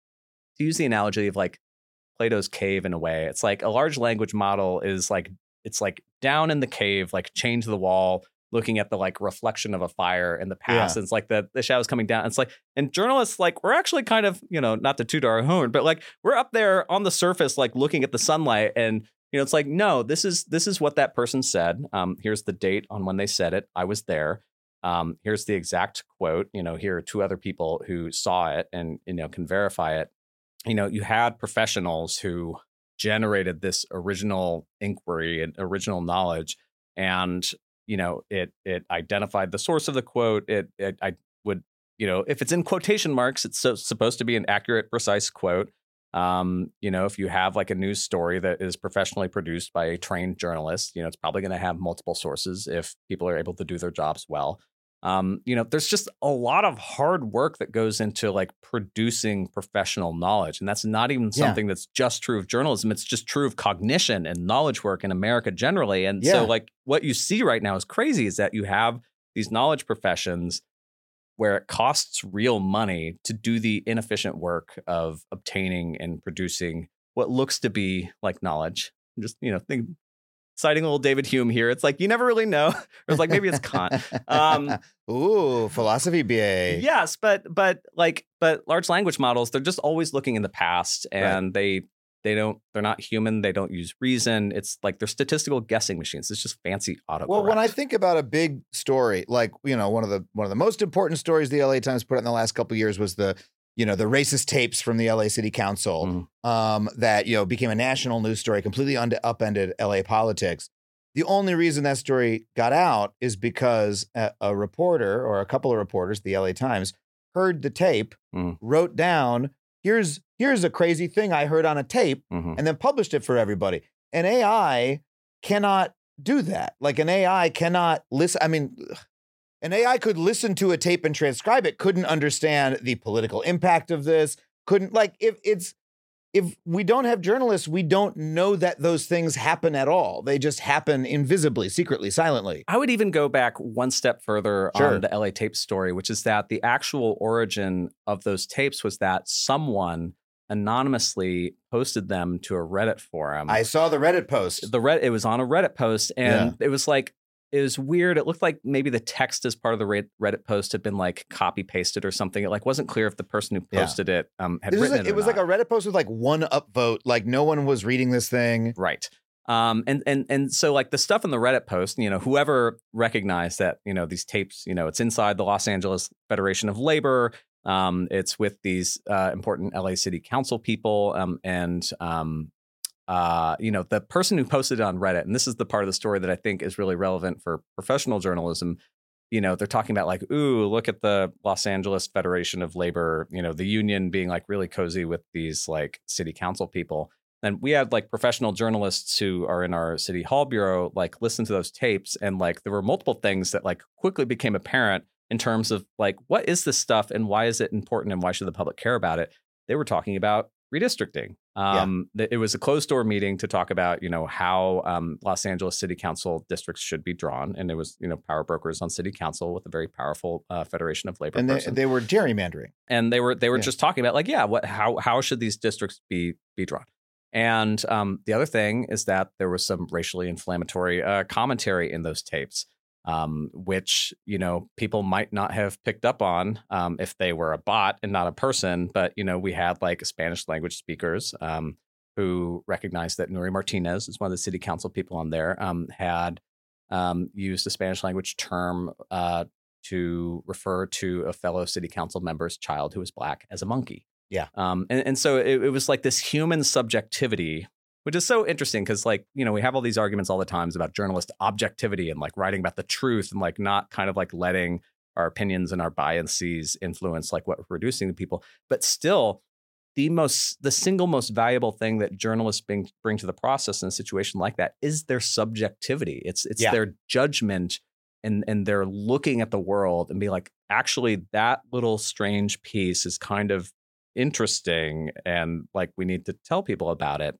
to use the analogy of like Plato's cave in a way, it's like a large language model is like, it's like down in the cave, like chained to the wall, looking at the like reflection of a fire in the past. Yeah. And it's like the, the shadows coming down. It's like, and journalists, like we're actually kind of, you know, not to toot our horn, but like we're up there on the surface, like looking at the sunlight, and you know, it's like, no, this is this is what that person said. Um, here's the date on when they said it. I was there. Um, here's the exact quote. You know, here are two other people who saw it and, you know, can verify it. You know, you had professionals who generated this original inquiry and original knowledge, and you know, it it identified the source of the quote. It, it I would, you know, if it's in quotation marks, it's so, supposed to be an accurate, precise quote. Um, you know, if you have like a news story that is professionally produced by a trained journalist, you know, it's probably going to have multiple sources if people are able to do their jobs well. Um, you know, there's just a lot of hard work that goes into like producing professional knowledge. And that's not even something yeah. that's just true of journalism. It's just true of cognition and knowledge work in America generally. And yeah. so like what you see right now is crazy, is that you have these knowledge professions where it costs real money to do the inefficient work of obtaining and producing what looks to be like knowledge. Just, you know, think, citing a little David Hume here. It's like, you never really know. It's like, maybe it's Kant. Um, Ooh, philosophy B A. Yes, but but like, but large language models, they're just always looking in the past, and right. they they don't, they're not human. They don't use reason. It's like they're statistical guessing machines. It's just fancy autocorrect. Well, when I think about a big story, like, you know, one of the one of the most important stories the L A Times put out in the last couple of years was the, you know, the racist tapes from the L A City Council mm. um, that, you know, became a national news story, completely und- upended L A politics. The only reason that story got out is because a, a reporter or a couple of reporters, the L A Times, heard the tape, mm. wrote down, here's here's a crazy thing I heard on a tape, mm-hmm. and then published it for everybody. An A I cannot do that. Like an A I cannot listen. I mean, an A I could listen to a tape and transcribe it, couldn't understand the political impact of this, couldn't, like, if it's, if we don't have journalists, we don't know that those things happen at all. They just happen invisibly, secretly, silently. I would even go back one step further sure. on the L A tape story, which is that the actual origin of those tapes was that someone anonymously posted them to a Reddit forum. I saw the Reddit post. The Reddit, it was on a Reddit post, and yeah. it was like, it was weird. It looked like maybe the text as part of the Reddit post had been like copy pasted or something. It like wasn't clear if the person who posted yeah. it um, had it written like, it. Or it was not. like a Reddit post with like one upvote. Like no one was reading this thing. Right. Um, and and and so like the stuff in the Reddit post, you know, whoever recognized that, you know, these tapes, you know, it's inside the Los Angeles Federation of Labor. Um, it's with these uh, important L A City Council people, um, and um, uh, you know, the person who posted it on Reddit, and this is the part of the story that I think is really relevant for professional journalism. You know, they're talking about like, ooh, look at the Los Angeles Federation of Labor, you know, the union being like really cozy with these like city council people. And we had like professional journalists who are in our city hall bureau, like listen to those tapes, and like there were multiple things that like quickly became apparent in terms of like, what is this stuff and why is it important and why should the public care about it? They were talking about redistricting. Um, yeah. It was a closed door meeting to talk about, you know, how um, Los Angeles City Council districts should be drawn. And it was, you know, power brokers on city council with a very powerful uh, Federation of Labor and they, person. they were gerrymandering. And they were they were yeah. just talking about like, yeah, what how how should these districts be be drawn? And um, the other thing is that there was some racially inflammatory uh, commentary in those tapes. Um, which, you know, people might not have picked up on um, if they were a bot and not a person. But, you know, we had like Spanish language speakers um, who recognized that Nuri Martinez is one of the city council people on there, um, had um, used a Spanish language term uh, to refer to a fellow city council member's child who was black as a monkey. Yeah. Um, and, and so it, it was like this human subjectivity, which is so interesting because, like, you know, we have all these arguments all the times about journalist objectivity and like writing about the truth and like not kind of like letting our opinions and our biases influence like what we're producing to people. But still, the most, the single most valuable thing that journalists bring, bring to the process in a situation like that is their subjectivity. It's it's Yeah. their judgment, and and they're looking at the world and be like, actually, that little strange piece is kind of interesting, and like we need to tell people about it.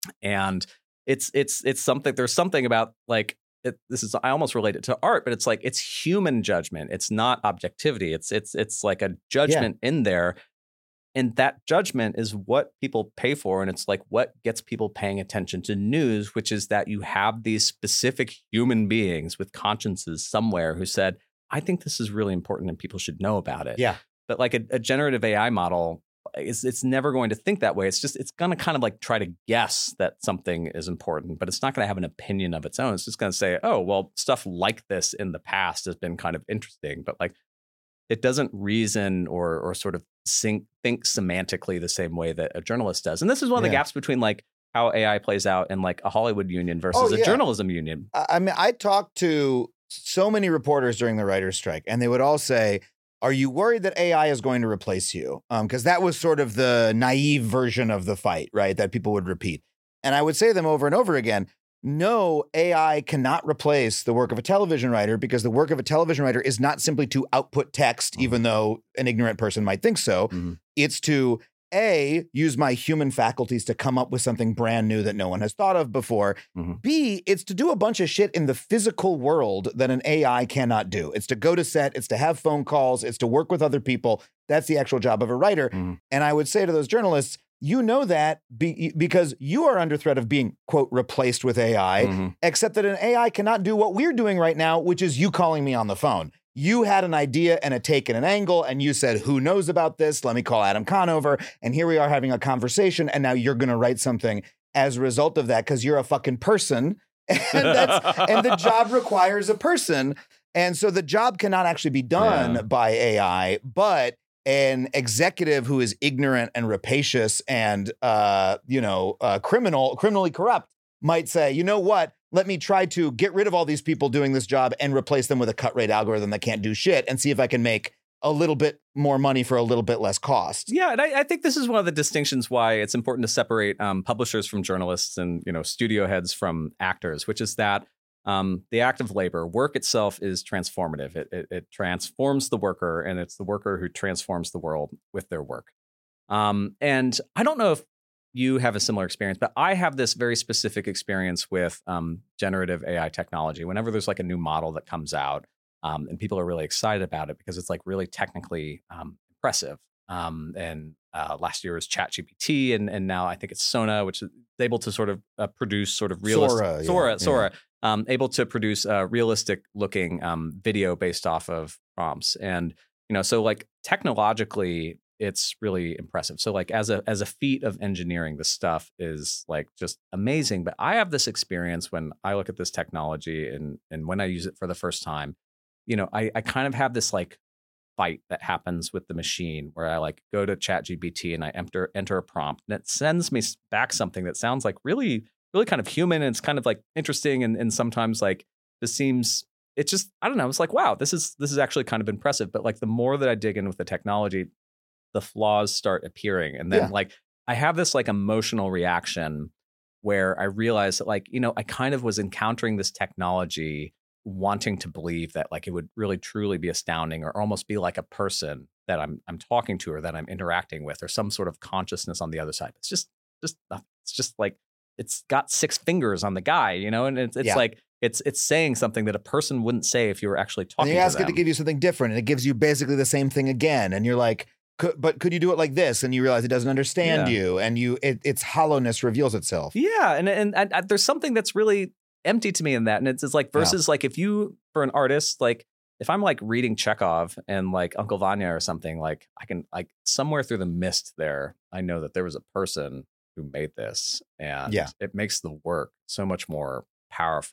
And it's it's it's something. There's something about like it, this is I almost relate it to art, but it's like it's human judgment. It's not objectivity. It's it's it's like a judgment in there. And that judgment is what people pay for. And it's like what gets people paying attention to news, which is that you have these specific human beings with consciences somewhere who said, I think this is really important and people should know about it. Yeah. But like a, a generative A I model, it's, it's never going to think that way. It's just, it's going to kind of like try to guess that something is important, but it's not going to have an opinion of its own. It's just going to say, oh, well, stuff like this in the past has been kind of interesting, but like, it doesn't reason or or sort of think, think semantically the same way that a journalist does. And this is one of the Yeah. gaps between like how A I plays out in like a Hollywood union versus Oh, a yeah. journalism union. I I mean, I talked to so many reporters during the writer's strike, and they would all say, are you worried that A I is going to replace you? Because that was sort of the naive version of the fight, right? That people would repeat. And I would say to them over and over again, no, A I cannot replace the work of a television writer, because the work of a television writer is not simply to output text, Mhm. even though an ignorant person might think so. Mhm. It's to A, use my human faculties to come up with something brand new that no one has thought of before. Mhm. B, it's to do a bunch of shit in the physical world that an A I cannot do. It's to go to set, it's to have phone calls, it's to work with other people. That's the actual job of a writer. Mhm. And I would say to those journalists, you know that be, because you are under threat of being, quote, replaced with A I, Mhm. except that an A I cannot do what we're doing right now, which is you calling me on the phone. You had an idea and a take and an angle, and you said, who knows about this? Let me call Adam Conover. And here we are having a conversation, and now you're going to write something as a result of that because you're a fucking person. And, that's, and the job requires a person. And so the job cannot actually be done Yeah. by A I, but an executive who is ignorant and rapacious and, uh, you know, uh, criminal, criminally corrupt might say, you know what? Let me try to get rid of all these people doing this job and replace them with a cut rate algorithm that can't do shit and see if I can make a little bit more money for a little bit less cost. Yeah, and I, I think this is one of the distinctions why it's important to separate um, publishers from journalists and, you know, studio heads from actors, which is that um, the act of labor, work itself is transformative. It, it, it transforms the worker, and it's the worker who transforms the world with their work. Um, and I don't know if you have a similar experience, but I have this very specific experience with um, generative A I technology. Whenever there's like a new model that comes out, um, and people are really excited about it because it's like really technically um, impressive. Um, and uh, last year was ChatGPT, and and now I think it's Sona, which is able to sort of uh, produce sort of realistic Sora, yeah, Sora, yeah. Sora, um, able to produce uh, realistic looking um, video based off of prompts, and you know, so like technologically, it's really impressive. So like as a as a feat of engineering, this stuff is like just amazing. But I have this experience when I look at this technology and and when I use it for the first time, you know, I I kind of have this like fight that happens with the machine where I like go to ChatGPT and I enter enter a prompt and it sends me back something that sounds like really, really kind of human, and it's kind of like interesting, and, and sometimes like this seems, it just, I don't know, it's like, wow, this is this is actually kind of impressive. But like the more that I dig in with the technology, the flaws start appearing. And then Yeah. like I have this like emotional reaction where I realize that like, you know, I kind of was encountering this technology wanting to believe that like it would really truly be astounding or almost be like a person that I'm I'm talking to or that I'm interacting with, or some sort of consciousness on the other side. It's just just nothing. It's just like it's got six fingers on the guy, you know, and it's it's Yeah. like it's it's saying something that a person wouldn't say if you were actually And talking you to ask them. it to give you something different, and it gives you basically the same thing again. And you're like, could, but could you do it like this? And you realize it doesn't understand Yeah. you, and you it, its hollowness reveals itself. Yeah, and, and and and there's something that's really empty to me in that, and it's, it's like versus like if you for an artist, like if I'm like reading Chekhov and like Uncle Vanya or something, like I can like somewhere through the mist there, I know that there was a person who made this, and Yeah. it makes the work so much more powerful.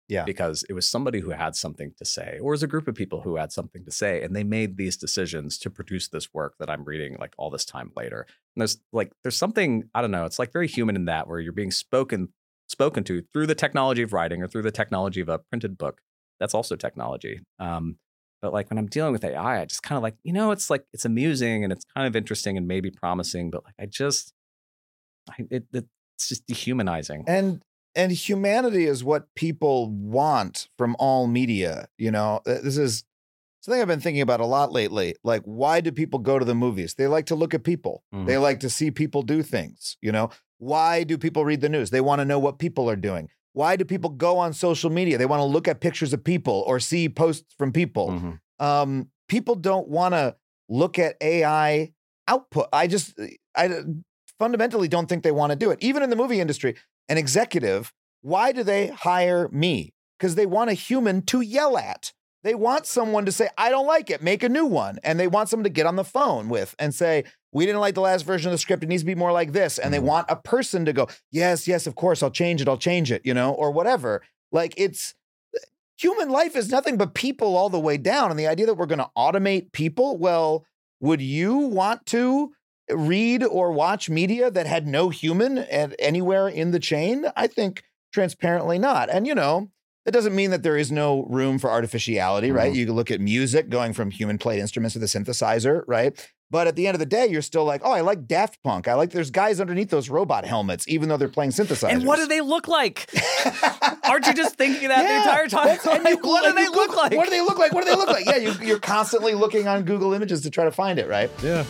Yeah. Because it was somebody who had something to say, or it was a group of people who had something to say, and they made these decisions to produce this work that I'm reading like all this time later. And there's like there's something, I don't know, it's like very human in that, where you're being spoken spoken to through the technology of writing or through the technology of a printed book. That's also technology. Um, but like when I'm dealing with A I, I just kind of like, you know, it's like it's amusing and it's kind of interesting and maybe promising, but like I just, I, it, it's just dehumanizing. And And humanity is what people want from all media. You know, this is something I've been thinking about a lot lately. Like, why do people go to the movies? They like to look at people. Mhm. They like to see people do things. You know, why do people read the news? They want to know what people are doing. Why do people go on social media? They want to look at pictures of people or see posts from people. Mhm. Um, people don't want to look at A I output. I just, I fundamentally don't think they want to do it. Even in the movie industry, an executive, why do they hire me? Because they want a human to yell at. They want someone to say, I don't like it, make a new one. And they want someone to get on the phone with and say, we didn't like the last version of the script. It needs to be more like this. And they Mhm. want a person to go, yes, yes, of course, I'll change it. I'll change it, you know, or whatever. Like it's, human life is nothing but people all the way down. And the idea that we're going to automate people, well, would you want to read or watch media that had no human at anywhere in the chain? I think transparently not. And, you know, that doesn't mean that there is no room for artificiality, Mhm. right? You can look at music going from human played instruments to the synthesizer, right? But at the end of the day, you're still like, oh, I like Daft Punk. I like there's guys underneath those robot helmets, even though they're playing synthesizers. And what do they look like? Aren't you just thinking that Yeah, the entire time? that's- and you- Like, what do and they you look Google- like? What do they look like? What do they look like? Yeah, you, you're constantly looking on Google Images to try to find it, right? Yeah.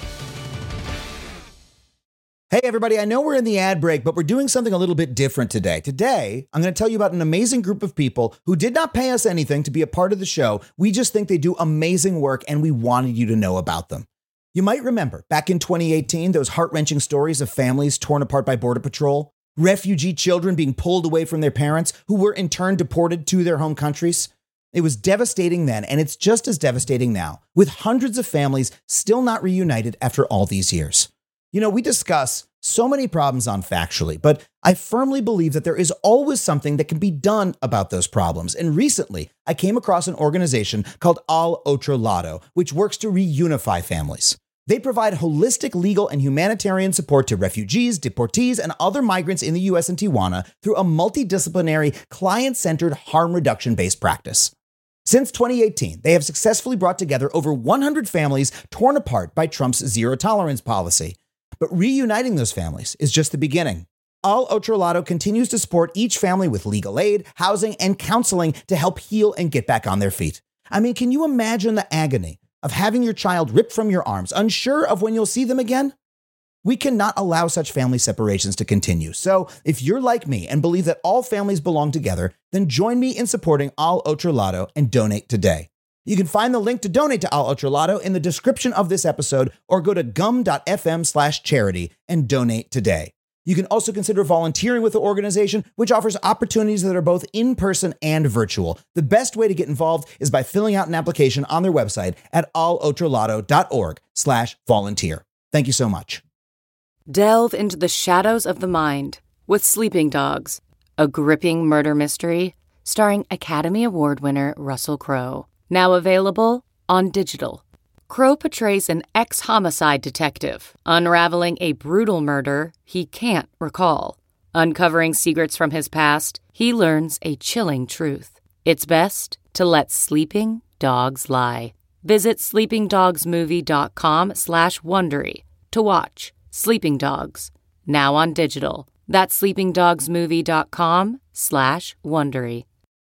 Hey, everybody, I know we're in the ad break, but we're doing something a little bit different today. Today, I'm going to tell you about an amazing group of people who did not pay us anything to be a part of the show. We just think they do amazing work, and we wanted you to know about them. You might remember, back in twenty eighteen, those heart-wrenching stories of families torn apart by Border Patrol, refugee children being pulled away from their parents who were in turn deported to their home countries. It was devastating then, and it's just as devastating now, with hundreds of families still not reunited after all these years. You know, we discuss so many problems on Factually, but I firmly believe that there is always something that can be done about those problems. And recently, I came across an organization called Al Otro Lado, which works to reunify families. They provide holistic legal and humanitarian support to refugees, deportees, and other migrants in the U S and Tijuana through a multidisciplinary, client-centered, harm reduction-based practice. Since twenty eighteen, they have successfully brought together over one hundred families torn apart by Trump's zero-tolerance policy. But reuniting those families is just the beginning. Al Otro Lado continues to support each family with legal aid, housing, and counseling to help heal and get back on their feet. I mean, can you imagine the agony of having your child ripped from your arms, unsure of when you'll see them again? We cannot allow such family separations to continue. So if you're like me and believe that all families belong together, then join me in supporting Al Otro Lado and donate today. You can find the link to donate to Al Otro Lado in the description of this episode, or go to gum.fm slash charity and donate today. You can also consider volunteering with the organization, which offers opportunities that are both in-person and virtual. The best way to get involved is by filling out an application on their website at alotrolado.org slash volunteer. Thank you so much. Delve into the shadows of the mind with Sleeping Dogs, a gripping murder mystery starring Academy Award winner Russell Crowe. Now available on digital. Crowe portrays an ex-homicide detective unraveling a brutal murder he can't recall. Uncovering secrets from his past, he learns a chilling truth. It's best to let sleeping dogs lie. Visit sleepingdogsmovie.com slash Wondery to watch Sleeping Dogs, now on digital. That's sleepingdogsmovie.com slash Wondery.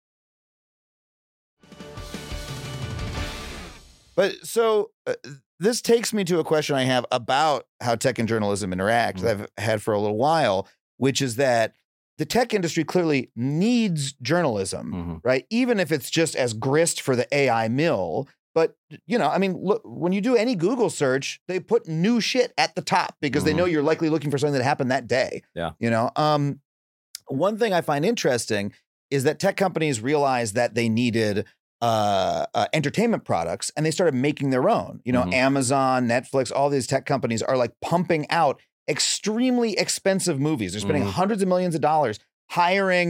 But so uh, this takes me to a question I have about how tech and journalism interact Mm-hmm. that I've had for a little while, which is that the tech industry clearly needs journalism, Mhm. right? Even if it's just as grist for the A I mill. But, you know, I mean, look, when you do any Google search, they put new shit at the top because they Mhm. know you're likely looking for something that happened that day. Yeah. You know, um, one thing I find interesting is that tech companies realized that they needed uh, uh, entertainment products, and they started making their own. You know, Mhm. Amazon, Netflix, all these tech companies are like pumping out extremely expensive movies. They're spending Mhm. hundreds of millions of dollars hiring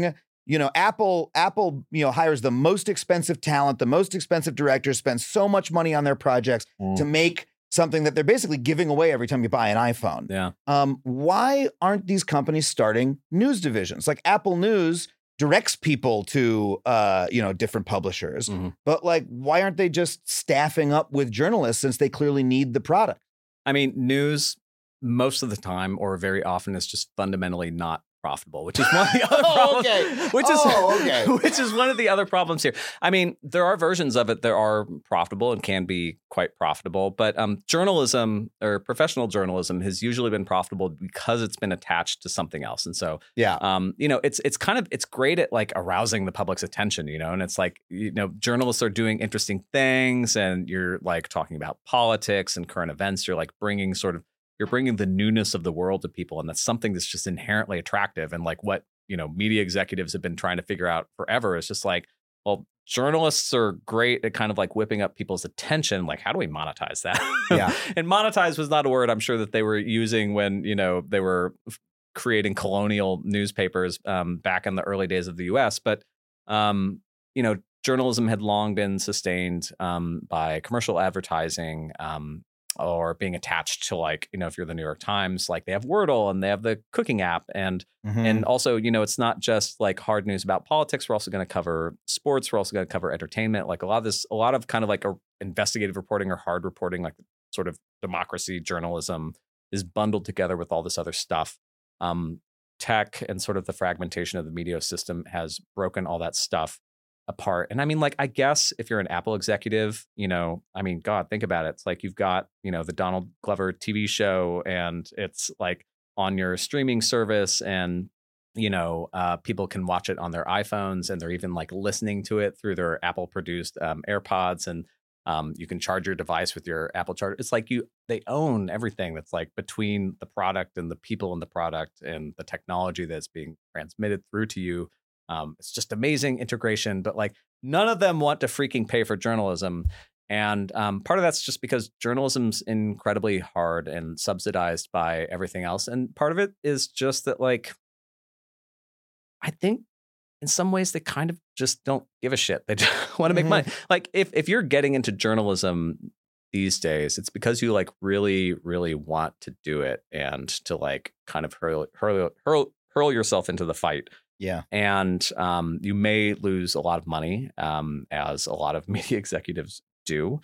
you know, Apple, Apple, you know, hires the most expensive talent, the most expensive directors, spends so much money on their projects Mm. to make something that they're basically giving away every time you buy an iPhone. Yeah. Um, why aren't these companies starting news divisions? Like Apple News directs people to, uh, you know, different publishers, Mhm. but like, why aren't they just staffing up with journalists since they clearly need the product? I mean, news most of the time or very often is just fundamentally not profitable, which is one of the other Oh, problems. okay. Which is Oh, okay. which is one of the other problems here. I mean, there are versions of it that are profitable and can be quite profitable, but um, journalism or professional journalism has usually been profitable because it's been attached to something else. And so, Yeah. um, you know, it's it's kind of it's great at like arousing the public's attention, you know, and it's like, you know, journalists are doing interesting things, and you're like talking about politics and current events. You're like bringing sort of you're bringing the newness of the world to people, and that's something that's just inherently attractive. And like what, you know, media executives have been trying to figure out forever is just like, well, journalists are great at kind of like whipping up people's attention. Like, how do we monetize that? Yeah. And monetize was not a word I'm sure that they were using when, you know, they were creating colonial newspapers um, back in the early days of the U S. But, um, you know, journalism had long been sustained um, by commercial advertising, um, or being attached to, like, you know, if you're the New York Times, like they have Wordle and they have the cooking app. And Mhm. and also, you know, it's not just like hard news about politics. We're also going to cover sports. We're also going to cover entertainment. Like a lot of this, a lot of kind of like a investigative reporting or hard reporting, like sort of democracy journalism is bundled together with all this other stuff. Um, tech and sort of the fragmentation of the media system has broken all that stuff apart. And I mean, like, I guess if you're an Apple executive, you know, I mean, God, think about it. It's like you've got, you know, the Donald Glover T V show, and it's like on your streaming service, and, you know, uh, people can watch it on their iPhones, and they're even like listening to it through their Apple produced um, AirPods, and um, you can charge your device with your Apple charger. It's like you, they own everything that's like between the product and the people in the product and the technology that's being transmitted through to you. Um, it's just amazing integration, but like none of them want to freaking pay for journalism. And um, part of that's just because journalism's incredibly hard and subsidized by everything else. And part of it is just that, like, I think in some ways they kind of just don't give a shit. They just want to make Mhm. money. Like if if you're getting into journalism these days, it's because you like really, really want to do it and to like kind of hurl hurl hurl hurl yourself into the fight. Yeah. And um, you may lose a lot of money, um, as a lot of media executives do.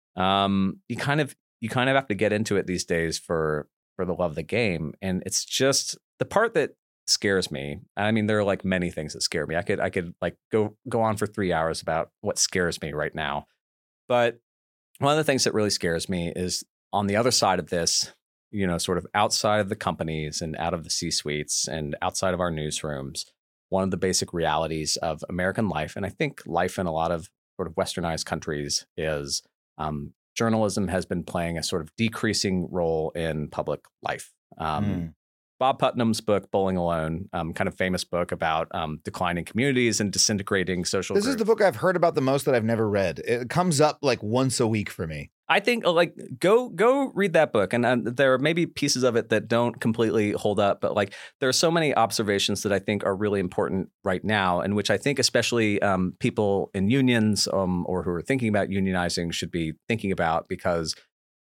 Um, you kind of you kind of have to get into it these days for for the love of the game. And it's just the part that scares me. I mean, there are like many things that scare me. I could I could like go go on for three hours about what scares me right now. But one of the things that really scares me is on the other side of this, you know, sort of outside of the companies and out of the C-suites and outside of our newsrooms, one of the basic realities of American life, and I think life in a lot of sort of westernized countries, is um, journalism has been playing a sort of decreasing role in public life. Um, Mm. Bob Putnam's book, Bowling Alone, um, kind of famous book about um, declining communities and disintegrating social This groups. is the book I've heard about the most that I've never read. It comes up like once a week for me. I think uh, like go go read that book, and uh, there are maybe pieces of it that don't completely hold up, but like there are so many observations that I think are really important right now, and which I think especially um, people in unions um, or who are thinking about unionizing should be thinking about, because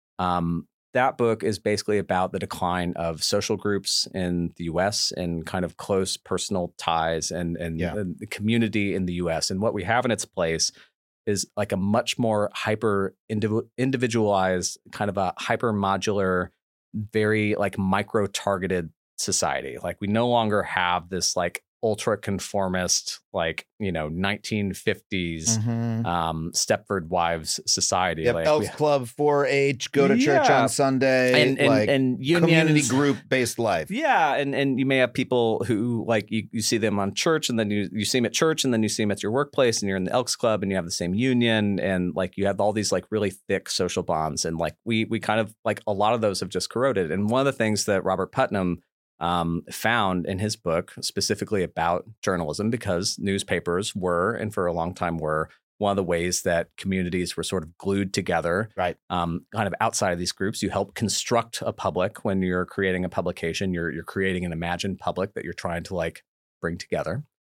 um, that book is basically about the decline of social groups in the U S and kind of close personal ties and and, Yeah. and the community in the U S, and what we have in its place is like a much more hyper indiv- individualized, kind of a hyper modular, very like micro targeted society. Like we no longer have this like ultra conformist, like, you know, nineteen fifties Mhm. um, Stepford Wives society. Yep, Like Elks we- Club, four H, go to church Yeah. on Sunday, and and, like and community unions. group based life. Yeah, and and you may have people who like you, you see them on church, and then you you see them at church, and then you see them at your workplace, and you're in the Elks Club, and you have the same union, and like you have all these like really thick social bonds, and like we we kind of like a lot of those have just corroded. And one of the things that Robert Putnam um, found in his book specifically about journalism, because newspapers were, and for a long time were, one of the ways that communities were sort of glued together, Right. um, kind of outside of these groups. You help construct a public when you're creating a publication. You're you're creating an imagined public that you're trying to like bring together.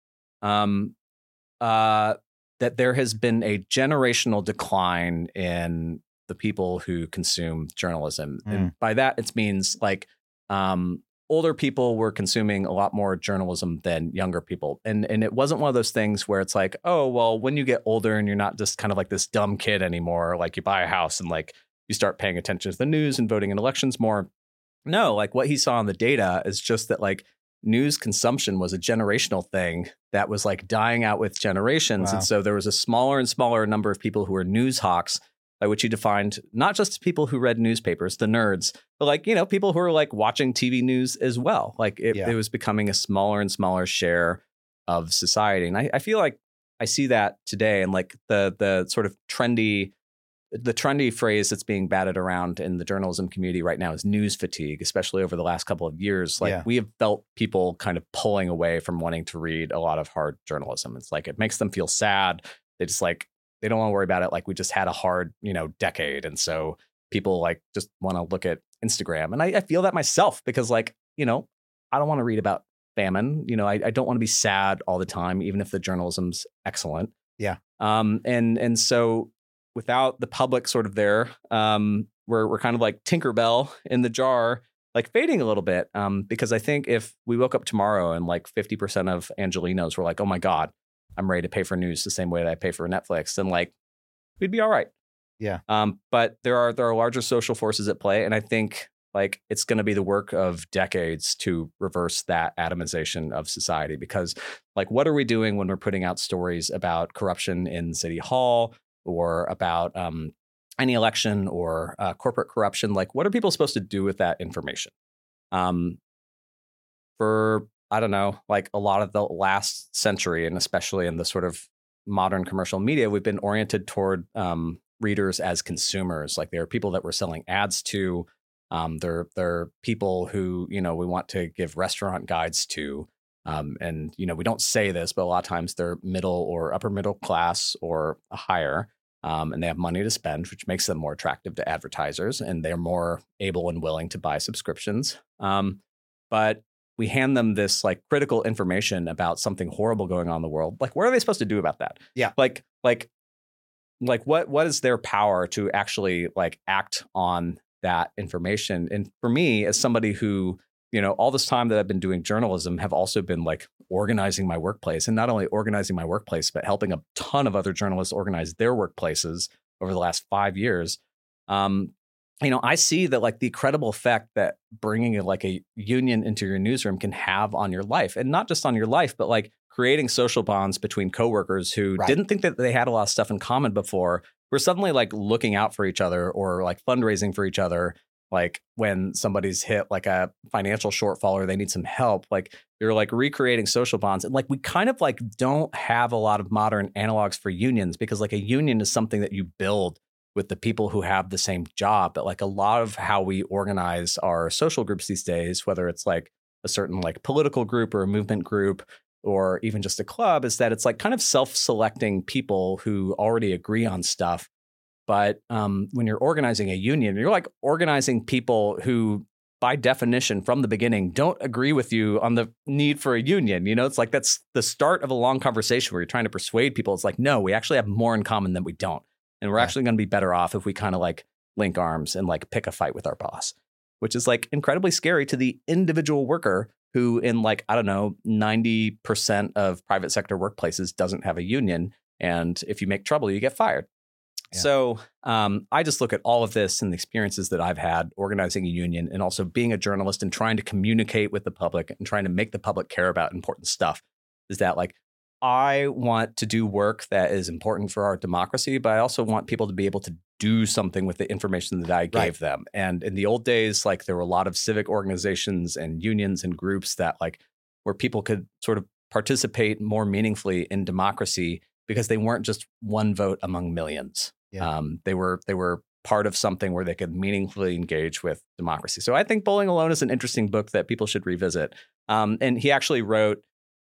um, uh, that there has been a generational decline in the people who consume journalism. Mm. And by that, it means like um, older people were consuming a lot more journalism than younger people. And, and it wasn't one of those things where it's like, oh, well, when you get older and you're not just kind of like this dumb kid anymore, like you buy a house and like you start paying attention to the news and voting in elections more. No, like what he saw in the data is just that like news consumption was a generational thing that was like dying out with generations. Wow. And so there was a smaller and smaller number of people who were news hawks, by which he defined not just people who read newspapers, the nerds, but like, you know, people who are like watching T V news as well. Like it, Yeah. it was becoming a smaller and smaller share of society. And I, I feel like I see that today, and like the the sort of trendy The trendy phrase that's being batted around in the journalism community right now is news fatigue, especially over the last couple of years. Like Yeah. we have felt people kind of pulling away from wanting to read a lot of hard journalism. It's like it makes them feel sad. They just like they don't want to worry about it. Like we just had a hard, you know, decade. And so people like just want to look at Instagram. And I, I feel that myself because like, you know, I don't want to read about famine. You know, I, I don't want to be sad all the time, even if the journalism's excellent. Yeah. Um, and and so without the public sort of there, um, we're we're kind of like Tinkerbell in the jar, like fading a little bit. Um, because I think if we woke up tomorrow and like fifty percent of Angelinos were like, oh my God, I'm ready to pay for news the same way that I pay for Netflix, then like we'd be all right. Yeah. Um, but there are there are larger social forces at play, and I think like it's going to be the work of decades to reverse that atomization of society. Because like, what are we doing when we're putting out stories about corruption in City Hall or about um, any election or uh, corporate corruption? Like, what are people supposed to do with that information? Um, for I don't know, like a lot of the last century, and especially in the sort of modern commercial media, we've been oriented toward um, readers as consumers. Like there are people that we're selling ads to. Um, they're, they're people who, you know, we want to give restaurant guides to. Um, and, you know, we don't say this, but a lot of times they're middle or upper middle class or higher. Um, and they have money to spend, which makes them more attractive to advertisers. And they're more able and willing to buy subscriptions. Um, but we hand them this like critical information about something horrible going on in the world. Like, what are they supposed to do about that? Yeah. Like, like, like what, what is their power to actually like act on that information? And for me, as somebody who, you know, all this time that I've been doing journalism have also been like organizing my workplace, and not only organizing my workplace, but helping a ton of other journalists organize their workplaces over the last five years. Um, you know, I see that like the incredible effect that bringing like a union into your newsroom can have on your life, and not just on your life, but like creating social bonds between coworkers who Right. didn't think that they had a lot of stuff in common before. We're suddenly like looking out for each other or like fundraising for each other. Like when somebody's hit like a financial shortfall or they need some help, like you're like recreating social bonds. And like we kind of like don't have a lot of modern analogs for unions, because like a union is something that you build with the people who have the same job. But like a lot of how we organize our social groups these days, whether it's like a certain like political group or a movement group or even just a club, is that it's like kind of self-selecting people who already agree on stuff. But um, when you're organizing a union, you're like organizing people who, by definition, from the beginning, don't agree with you on the need for a union. You know, it's like that's the start of a long conversation where you're trying to persuade people. It's like, no, we actually have more in common than we don't. And we're Yeah. actually going to be better off if we kind of like link arms and like pick a fight with our boss, which is like incredibly scary to the individual worker who in like, I don't know, ninety percent of private sector workplaces doesn't have a union. And if you make trouble, you get fired. Yeah. So um, I just look at all of this and the experiences that I've had organizing a union, and also being a journalist and trying to communicate with the public and trying to make the public care about important stuff, is that like I want to do work that is important for our democracy, but I also want people to be able to do something with the information that I gave Right. them. And in the old days, like there were a lot of civic organizations and unions and groups that like where people could sort of participate more meaningfully in democracy because they weren't just one vote among millions. Yeah. Um, they were they were part of something where they could meaningfully engage with democracy. So I think Bowling Alone is an interesting book that people should revisit. Um, and he actually wrote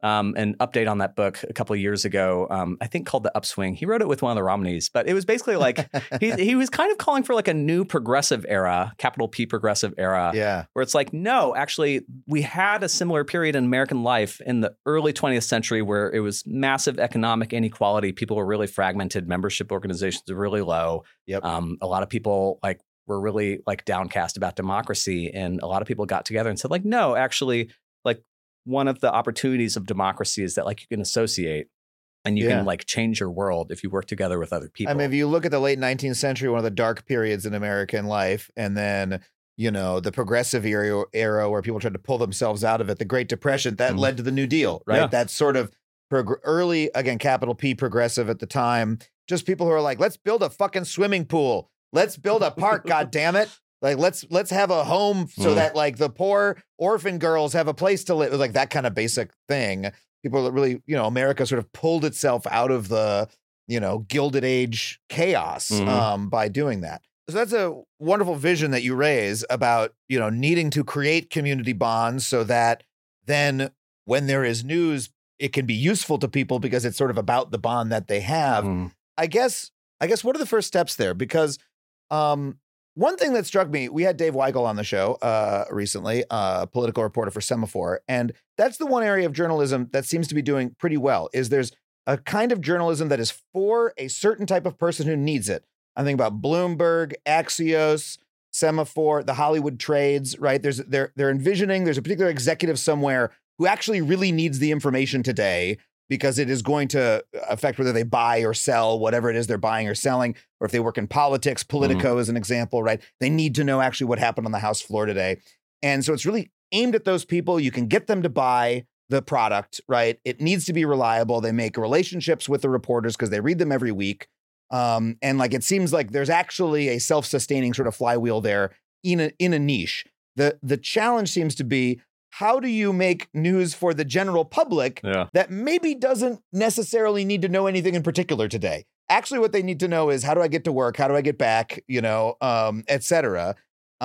um, an update on that book a couple of years ago. Um, I think called The Upswing. He wrote it with one of the Romneys, but it was basically like he he was kind of calling for like a new progressive era, capital P progressive era. Yeah. Where it's like, no, actually, we had a similar period in American life in the early twentieth century where it was massive economic inequality. People were really fragmented. Membership organizations were really low. Yep. Um, a lot of people like were really like downcast about democracy. And a lot of people got together and said like, no, actually, like one of the opportunities of democracy is that like you can associate and you Yeah. can like change your world if you work together with other people. I mean, if you look at the late nineteenth century, one of the dark periods in American life, and then, you know, the progressive era, era where people tried to pull themselves out of it, the Great Depression, that Mhm. led to the New Deal, right? Yeah. That sort of prog- early, again, capital P progressive at the time, just people who are like, let's build a fucking swimming pool. Let's build a park, God damn it. Like, let's let's have a home so Mhm. that like the poor orphan girls have a place to live. It was like that kind of basic thing. People that really, you know, America sort of pulled itself out of the, you know, Gilded Age chaos Mhm. um, by doing that. So that's a wonderful vision that you raise about, you know, needing to create community bonds so that then when there is news, it can be useful to people because it's sort of about the bond that they have. Mhm. I guess, I guess what are the first steps there? Because um, one thing that struck me, we had Dave Weigel on the show uh, recently, uh, a political reporter for Semaphore. And that's the one area of journalism that seems to be doing pretty well is there's a kind of journalism that is for a certain type of person who needs it. I'm thinking about Bloomberg, Axios, Semaphore, the Hollywood trades, right? There's they're they're envisioning there's a particular executive somewhere who actually really needs the information today because it is going to affect whether they buy or sell whatever it is they're buying or selling, or if they work in politics. Politico is an example, right? They need to know actually what happened on the House floor today. And so it's really aimed at those people. You can get them to buy the product, right? It needs to be reliable. They make relationships with the reporters because they read them every week. Um, and like, it seems like there's actually a self-sustaining sort of flywheel there in a, in a niche. The, the challenge seems to be, how do you make news for the general public Yeah. that maybe doesn't necessarily need to know anything in particular today? Actually, what they need to know is, how do I get to work? How do I get back? You know, um, et cetera.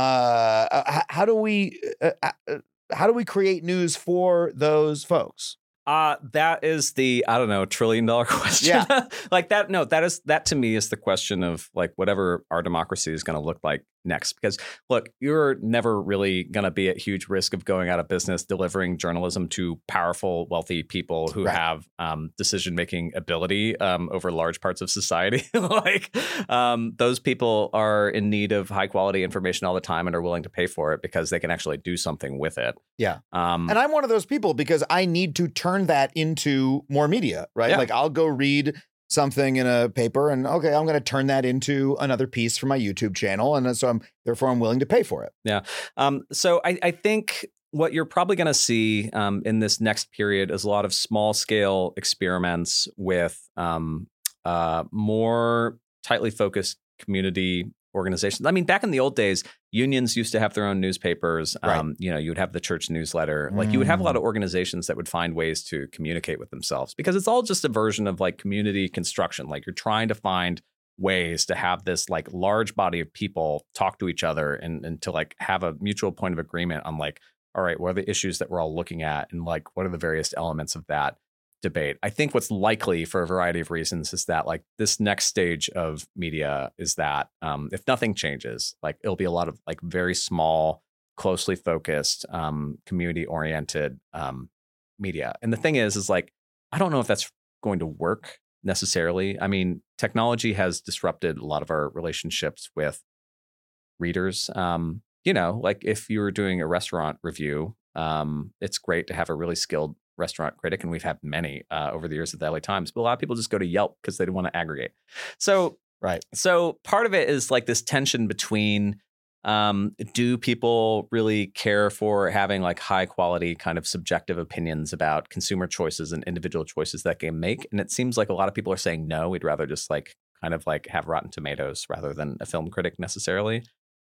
Uh, h- how do we, uh, uh, how do we create news for those folks? Uh, that is the, I don't know, trillion dollar question. Yeah. Like that. No, that is, that to me is the question of like whatever our democracy is going to look like next. Because look, you're never really going to be at huge risk of going out of business delivering journalism to powerful, wealthy people who Right. have um, decision-making ability um, over large parts of society. Like um, those people are in need of high quality information all the time and are willing to pay for it because they can actually do something with it. Yeah. Um, And I'm one of those people because I need to turn that into more media, right? Yeah. Like I'll go read something in a paper and okay, I'm going to turn that into another piece for my YouTube channel. And so I'm, therefore I'm willing to pay for it. Yeah. Um, so I, I think what you're probably going to see um, in this next period is a lot of small scale experiments with um, uh, more tightly focused community organizations. I mean, back in the old days, unions used to have their own newspapers. Right. Um, you know, you would have the church newsletter. Like you would have a lot of organizations that would find ways to communicate with themselves because it's all just a version of like community construction. Like you're trying to find ways to have this like large body of people talk to each other and, and to like have a mutual point of agreement on like, all right, what are the issues that we're all looking at? And like, what are the various elements of that debate? I think what's likely for a variety of reasons is that like this next stage of media is that um, if nothing changes, like it'll be a lot of like very small, closely focused, um, community oriented um, media. And the thing is, is like, I don't know if that's going to work necessarily. I mean, technology has disrupted a lot of our relationships with readers. Um, you know, like if you were doing a restaurant review, um, it's great to have a really skilled restaurant critic, and we've had many uh, over the years at the L A Times. But a lot of people just go to Yelp because they don't want to aggregate. So, Right. so part of it is like this tension between um, do people really care for having like high quality kind of subjective opinions about consumer choices and individual choices that they make? And it seems like a lot of people are saying no. We'd rather just like kind of like have Rotten Tomatoes rather than a film critic necessarily.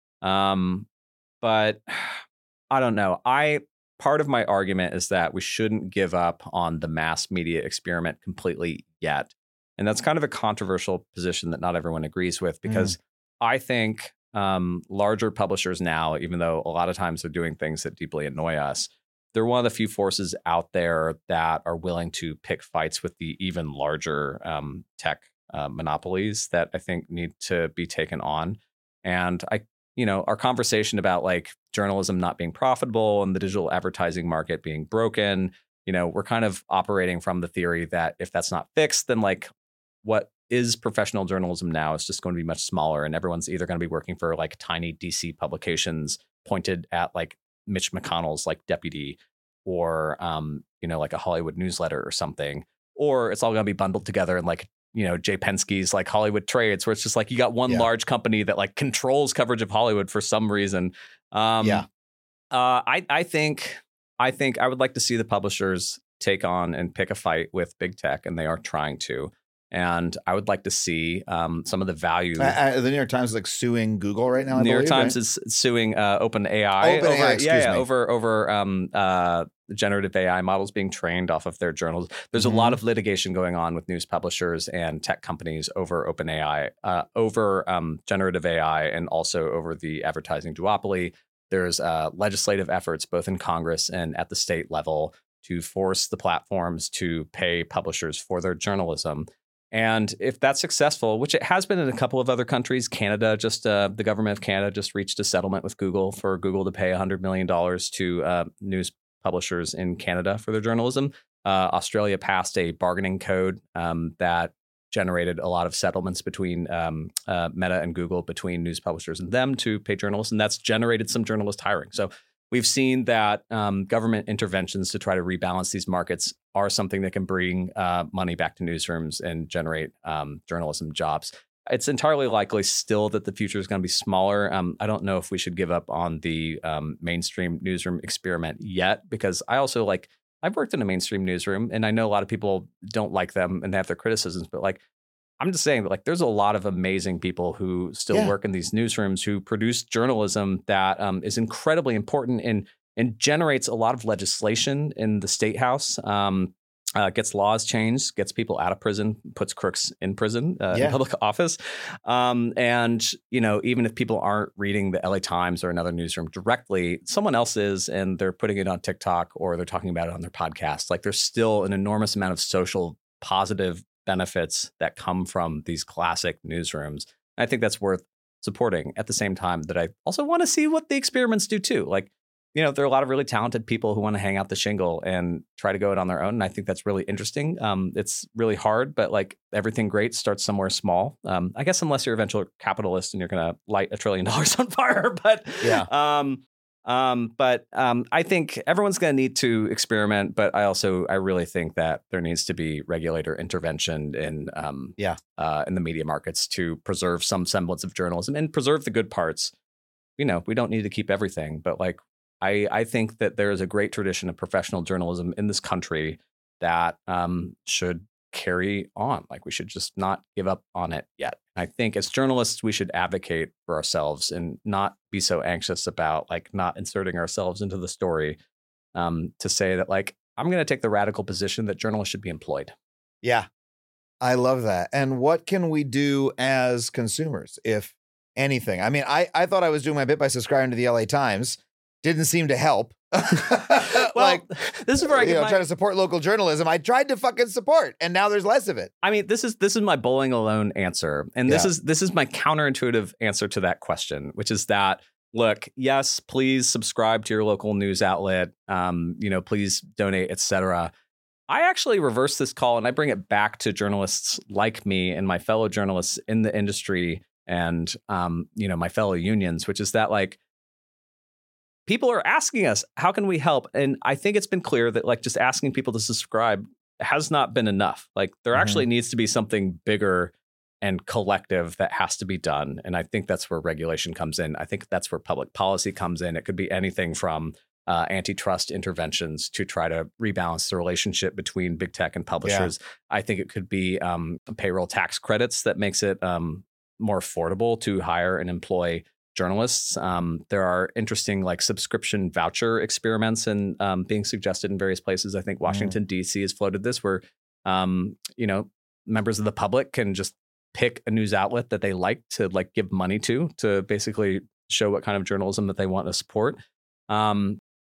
Um, but I don't know. I part of my argument is that we shouldn't give up on the mass media experiment completely yet. And that's kind of a controversial position that not everyone agrees with, because mm. I think um, larger publishers now, even though a lot of times they're doing things that deeply annoy us, they're one of the few forces out there that are willing to pick fights with the even larger um, tech uh, monopolies that I think need to be taken on. And I, you know, our conversation about like journalism not being profitable and the digital advertising market being broken, you know, we're kind of operating from the theory that if that's not fixed, then like what is professional journalism now is just going to be much smaller, and everyone's either going to be working for like tiny D C publications pointed at like Mitch McConnell's like deputy, or um, you know, like a Hollywood newsletter or something, or it's all going to be bundled together in like, you know, Jay Penske's like Hollywood Trades, where it's just like you got one Yeah. large company that like controls coverage of Hollywood for some reason. Um, Yeah. Uh, I I think I think I would like to see the publishers take on and pick a fight with big tech, and they are trying to. And I would like to see um, some of the value. Uh, uh, the New York Times is like suing Google right now. I New York believe, Times right? is suing uh, OpenAI OpenAI, over, excuse yeah, yeah, me. over over um, uh, generative A I models being trained off of their journals. There's Mhm. a lot of litigation going on with news publishers and tech companies over OpenAI, uh, over um, generative A I, and also over the advertising duopoly. There's uh, legislative efforts both in Congress and at the state level to force the platforms to pay publishers for their journalism. And if that's successful, which it has been in a couple of other countries, Canada just uh, the government of Canada just reached a settlement with Google for Google to pay one hundred million dollars to uh, news publishers in Canada for their journalism. Uh, Australia passed a bargaining code um, that generated a lot of settlements between um, uh, Meta and Google, between news publishers and them, to pay journalists. And that's generated some journalist hiring. So we've seen that um, government interventions to try to rebalance these markets are something that can bring uh, money back to newsrooms and generate um, journalism jobs. It's entirely likely still that the future is going to be smaller. Um, I don't know if we should give up on the um, mainstream newsroom experiment yet, because I also like, I've worked in a mainstream newsroom, and I know a lot of people don't like them and they have their criticisms, but like, I'm just saying that like there's a lot of amazing people who still Yeah. work in these newsrooms who produce journalism that um, is incredibly important and and generates a lot of legislation in the state house, um, uh, gets laws changed, gets people out of prison, puts crooks in prison, uh, Yeah. in public office. Um, and, you know, even if people aren't reading the L A Times or another newsroom directly, someone else is, and they're putting it on TikTok or they're talking about it on their podcast. Like there's still an enormous amount of social positive benefits that come from these classic newsrooms. I think that's worth supporting, at the same time that I also want to see what the experiments do too. Like, you know, there are a lot of really talented people who want to hang out the shingle and try to go it on their own. And I think that's really interesting. Um, it's really hard, but like everything great starts somewhere small. Um, I guess unless you're a venture capitalist and you're going to light a trillion dollars on fire. But Yeah. Um, um, but um, I think everyone's going to need to experiment. But I also, I really think that there needs to be regulator intervention in, um, Yeah. uh, in the media markets to preserve some semblance of journalism and preserve the good parts. You know, we don't need to keep everything, but like, I, I think that there is a great tradition of professional journalism in this country that um, should carry on. Like we should just not give up on it yet. I think as journalists, we should advocate for ourselves and not be so anxious about like not inserting ourselves into the story, um, to say that like, I'm going to take the radical position that journalists should be employed. Yeah. I love that. And what can we do as consumers, if anything? I mean, I, I thought I was doing my bit by subscribing to the L A Times. Didn't seem to help. Well, like, this is where I you get know, my, trying to support local journalism. I tried to fucking support, and now there's less of it. I mean, this is this is my bowling alone answer, and this Yeah. is this is my counterintuitive answer to that question, which is that look, yes, please subscribe to your local news outlet. Um, you know, please donate, et cetera. I actually reverse this call and I bring it back to journalists like me and my fellow journalists in the industry, and um, you know, my fellow unions, which is that like, people are asking us, how can we help? And I think it's been clear that like just asking people to subscribe has not been enough. Like there Mhm. actually needs to be something bigger and collective that has to be done. And I think that's where regulation comes in. I think that's where public policy comes in. It could be anything from uh, antitrust interventions to try to rebalance the relationship between big tech and publishers. I think it could be um, payroll tax credits that makes it um, more affordable to hire and employ journalists. Um, there are interesting like subscription voucher experiments and um, being suggested in various places. I think Washington, D C has floated this where, um, you know, members of the public can just pick a news outlet that they like to like give money to, to basically show what kind of journalism that they want to support. Um,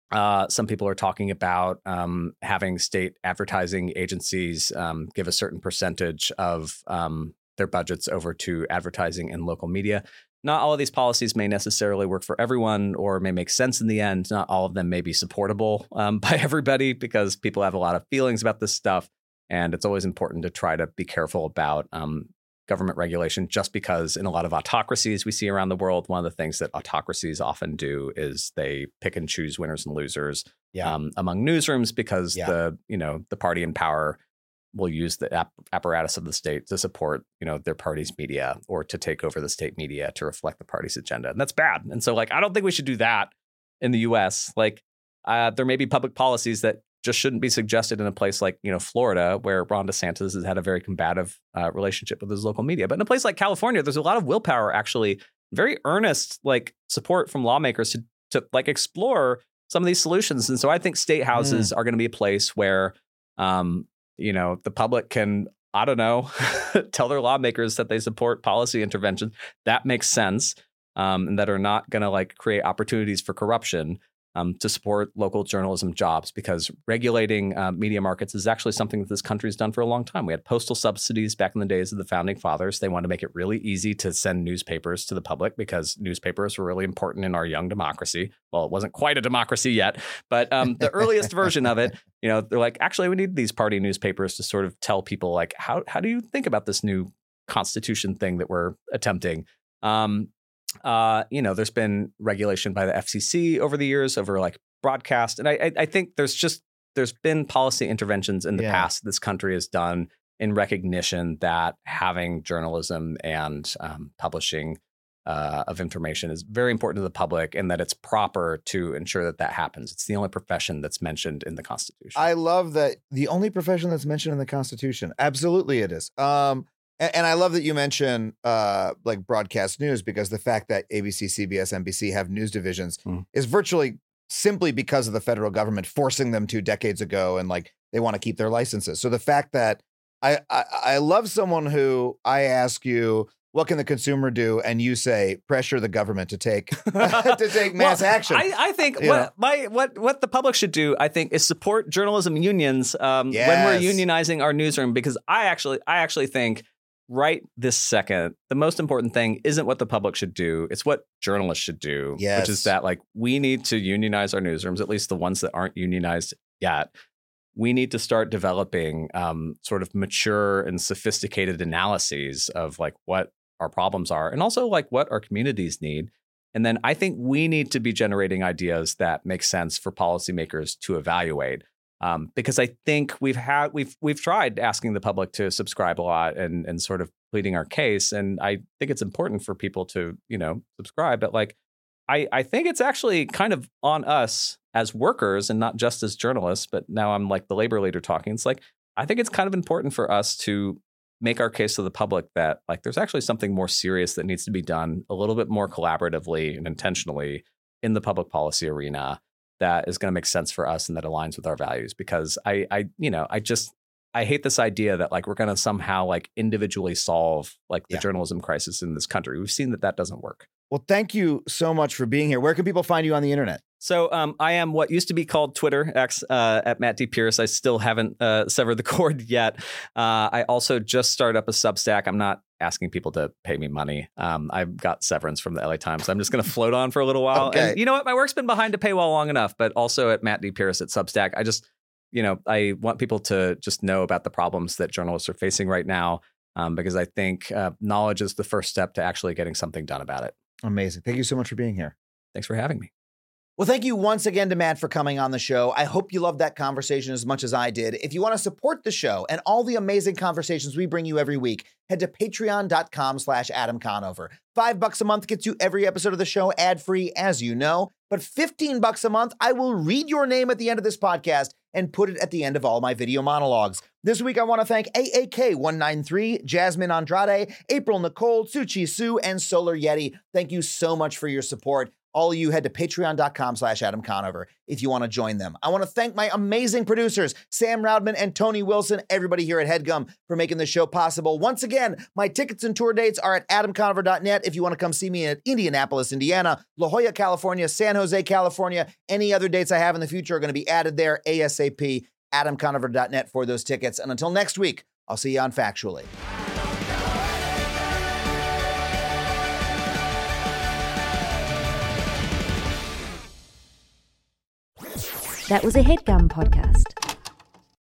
Uh, some people are talking about um, having state advertising agencies um, give a certain percentage of um, their budgets over to advertising in local media. Not all of these policies may necessarily work for everyone or may make sense in the end. Not all of them may be supportable um, by everybody because people have a lot of feelings about this stuff. And it's always important to try to be careful about um, government regulation, just because in a lot of autocracies we see around the world, one of the things that autocracies often do is they pick and choose winners and losers Yeah. um, among newsrooms because Yeah. the, you know, the party in power will use the app- apparatus of the state to support, you know, their party's media or to take over the state media to reflect the party's agenda. And that's bad. And so, like, I don't think we should do that in the U S. Like, uh, there may be public policies that just shouldn't be suggested in a place like, you know, Florida, where Ron DeSantis has had a very combative uh, relationship with his local media. But in a place like California, there's a lot of willpower, actually, very earnest, like, support from lawmakers to, to like, explore some of these solutions. And so I think state houses mm. are going to be a place where, um, you know, the public can, I don't know, tell their lawmakers that they support policy intervention that makes sense um, and that are not going to like create opportunities for corruption um, to support local journalism jobs, because regulating uh, media markets is actually something that this country's done for a long time. We had postal subsidies back in the days of the founding fathers. They wanted to make it really easy to send newspapers to the public because newspapers were really important in our young democracy. Well, it wasn't quite a democracy yet, but um, the earliest version of it, you know, they're like, actually, we need these party newspapers to sort of tell people, like, how how do you think about this new constitution thing that we're attempting? Um, uh, you know, there's been regulation by the F C C over the years over like broadcast. And I, I, I think there's just there's been policy interventions in the Yeah. past this country has done in recognition that having journalism and um, publishing uh, of information is very important to the public, and that it's proper to ensure that that happens. It's the only profession that's mentioned in the Constitution. I love that the only profession that's mentioned in the Constitution. Absolutely, it is. Um, and, and I love that you mention uh, like broadcast news, because the fact that A B C, C B S, N B C have news divisions Mm. is virtually simply because of the federal government forcing them to decades ago, and like they want to keep their licenses. So the fact that I, I I love someone who I ask you, what can the consumer do? And you say, pressure the government to take to take mass Well, action. I, I think You what know? my what what the public should do, I think, is support journalism unions um, when we're Yes. unionizing our newsroom, because I actually I actually think right this second, the most important thing isn't what the public should do. It's what journalists should do, Yes. which is that like we need to unionize our newsrooms, at least the ones that aren't unionized yet. We need to start developing um, sort of mature and sophisticated analyses of like what our problems are and also like what our communities need. And then I think we need to be generating ideas that make sense for policymakers to evaluate. Um, because I think we've had we've we've tried asking the public to subscribe a lot and and sort of pleading our case. And I think it's important for people to, you know, subscribe. But like I, I think it's actually kind of on us as workers and not just as journalists. But now I'm like the labor leader talking. It's like I think it's kind of important for us to make our case to the public that like there's actually something more serious that needs to be done a little bit more collaboratively and intentionally in the public policy arena that is going to make sense for us and that aligns with our values. Because I, I, you know, I just, I hate this idea that like we're going to somehow like individually solve like the Yeah. journalism crisis in this country. We've seen that that doesn't work. Well, thank you so much for being here. Where can people find you on the internet? So um, I am what used to be called Twitter, X, uh, at Matt D. Pierce. I still haven't uh, severed the cord yet. Uh, I also just started up a Substack. I'm not asking people to pay me money. Um, I've got severance from the L A Times. So I'm just going to float on for a little while. Okay. And you know what? My work's been behind a paywall long enough, but also at Matt D. Pierce at Substack. I just, you know, I want people to just know about the problems that journalists are facing right now, um, because I think uh, knowledge is the first step to actually getting something done about it. Amazing. Thank you so much for being here. Thanks for having me. Well, thank you once again to Matt for coming on the show. I hope you loved that conversation as much as I did. If you want to support the show and all the amazing conversations we bring you every week, head to patreon.com slash Adam Conover. Five bucks a month gets you every episode of the show ad-free, as you know. But fifteen bucks a month, I will read your name at the end of this podcast and put it at the end of all my video monologues. This week, I want to thank A A K one nine three, Jasmine Andrade, April Nicole, Suchi Sue, and Solar Yeti. Thank you so much for your support. all of you head to patreon.com slash Adam Conover if you want to join them. I want to thank my amazing producers, Sam Roudman and Tony Wilson, everybody here at HeadGum for making this show possible. Once again, my tickets and tour dates are at adam conover dot net if you want to come see me in Indianapolis, Indiana, La Jolla, California, San Jose, California. Any other dates I have in the future are going to be added there ASAP. adam conover dot net for those tickets. And until next week, I'll see you on Factually. That was a HeadGum podcast.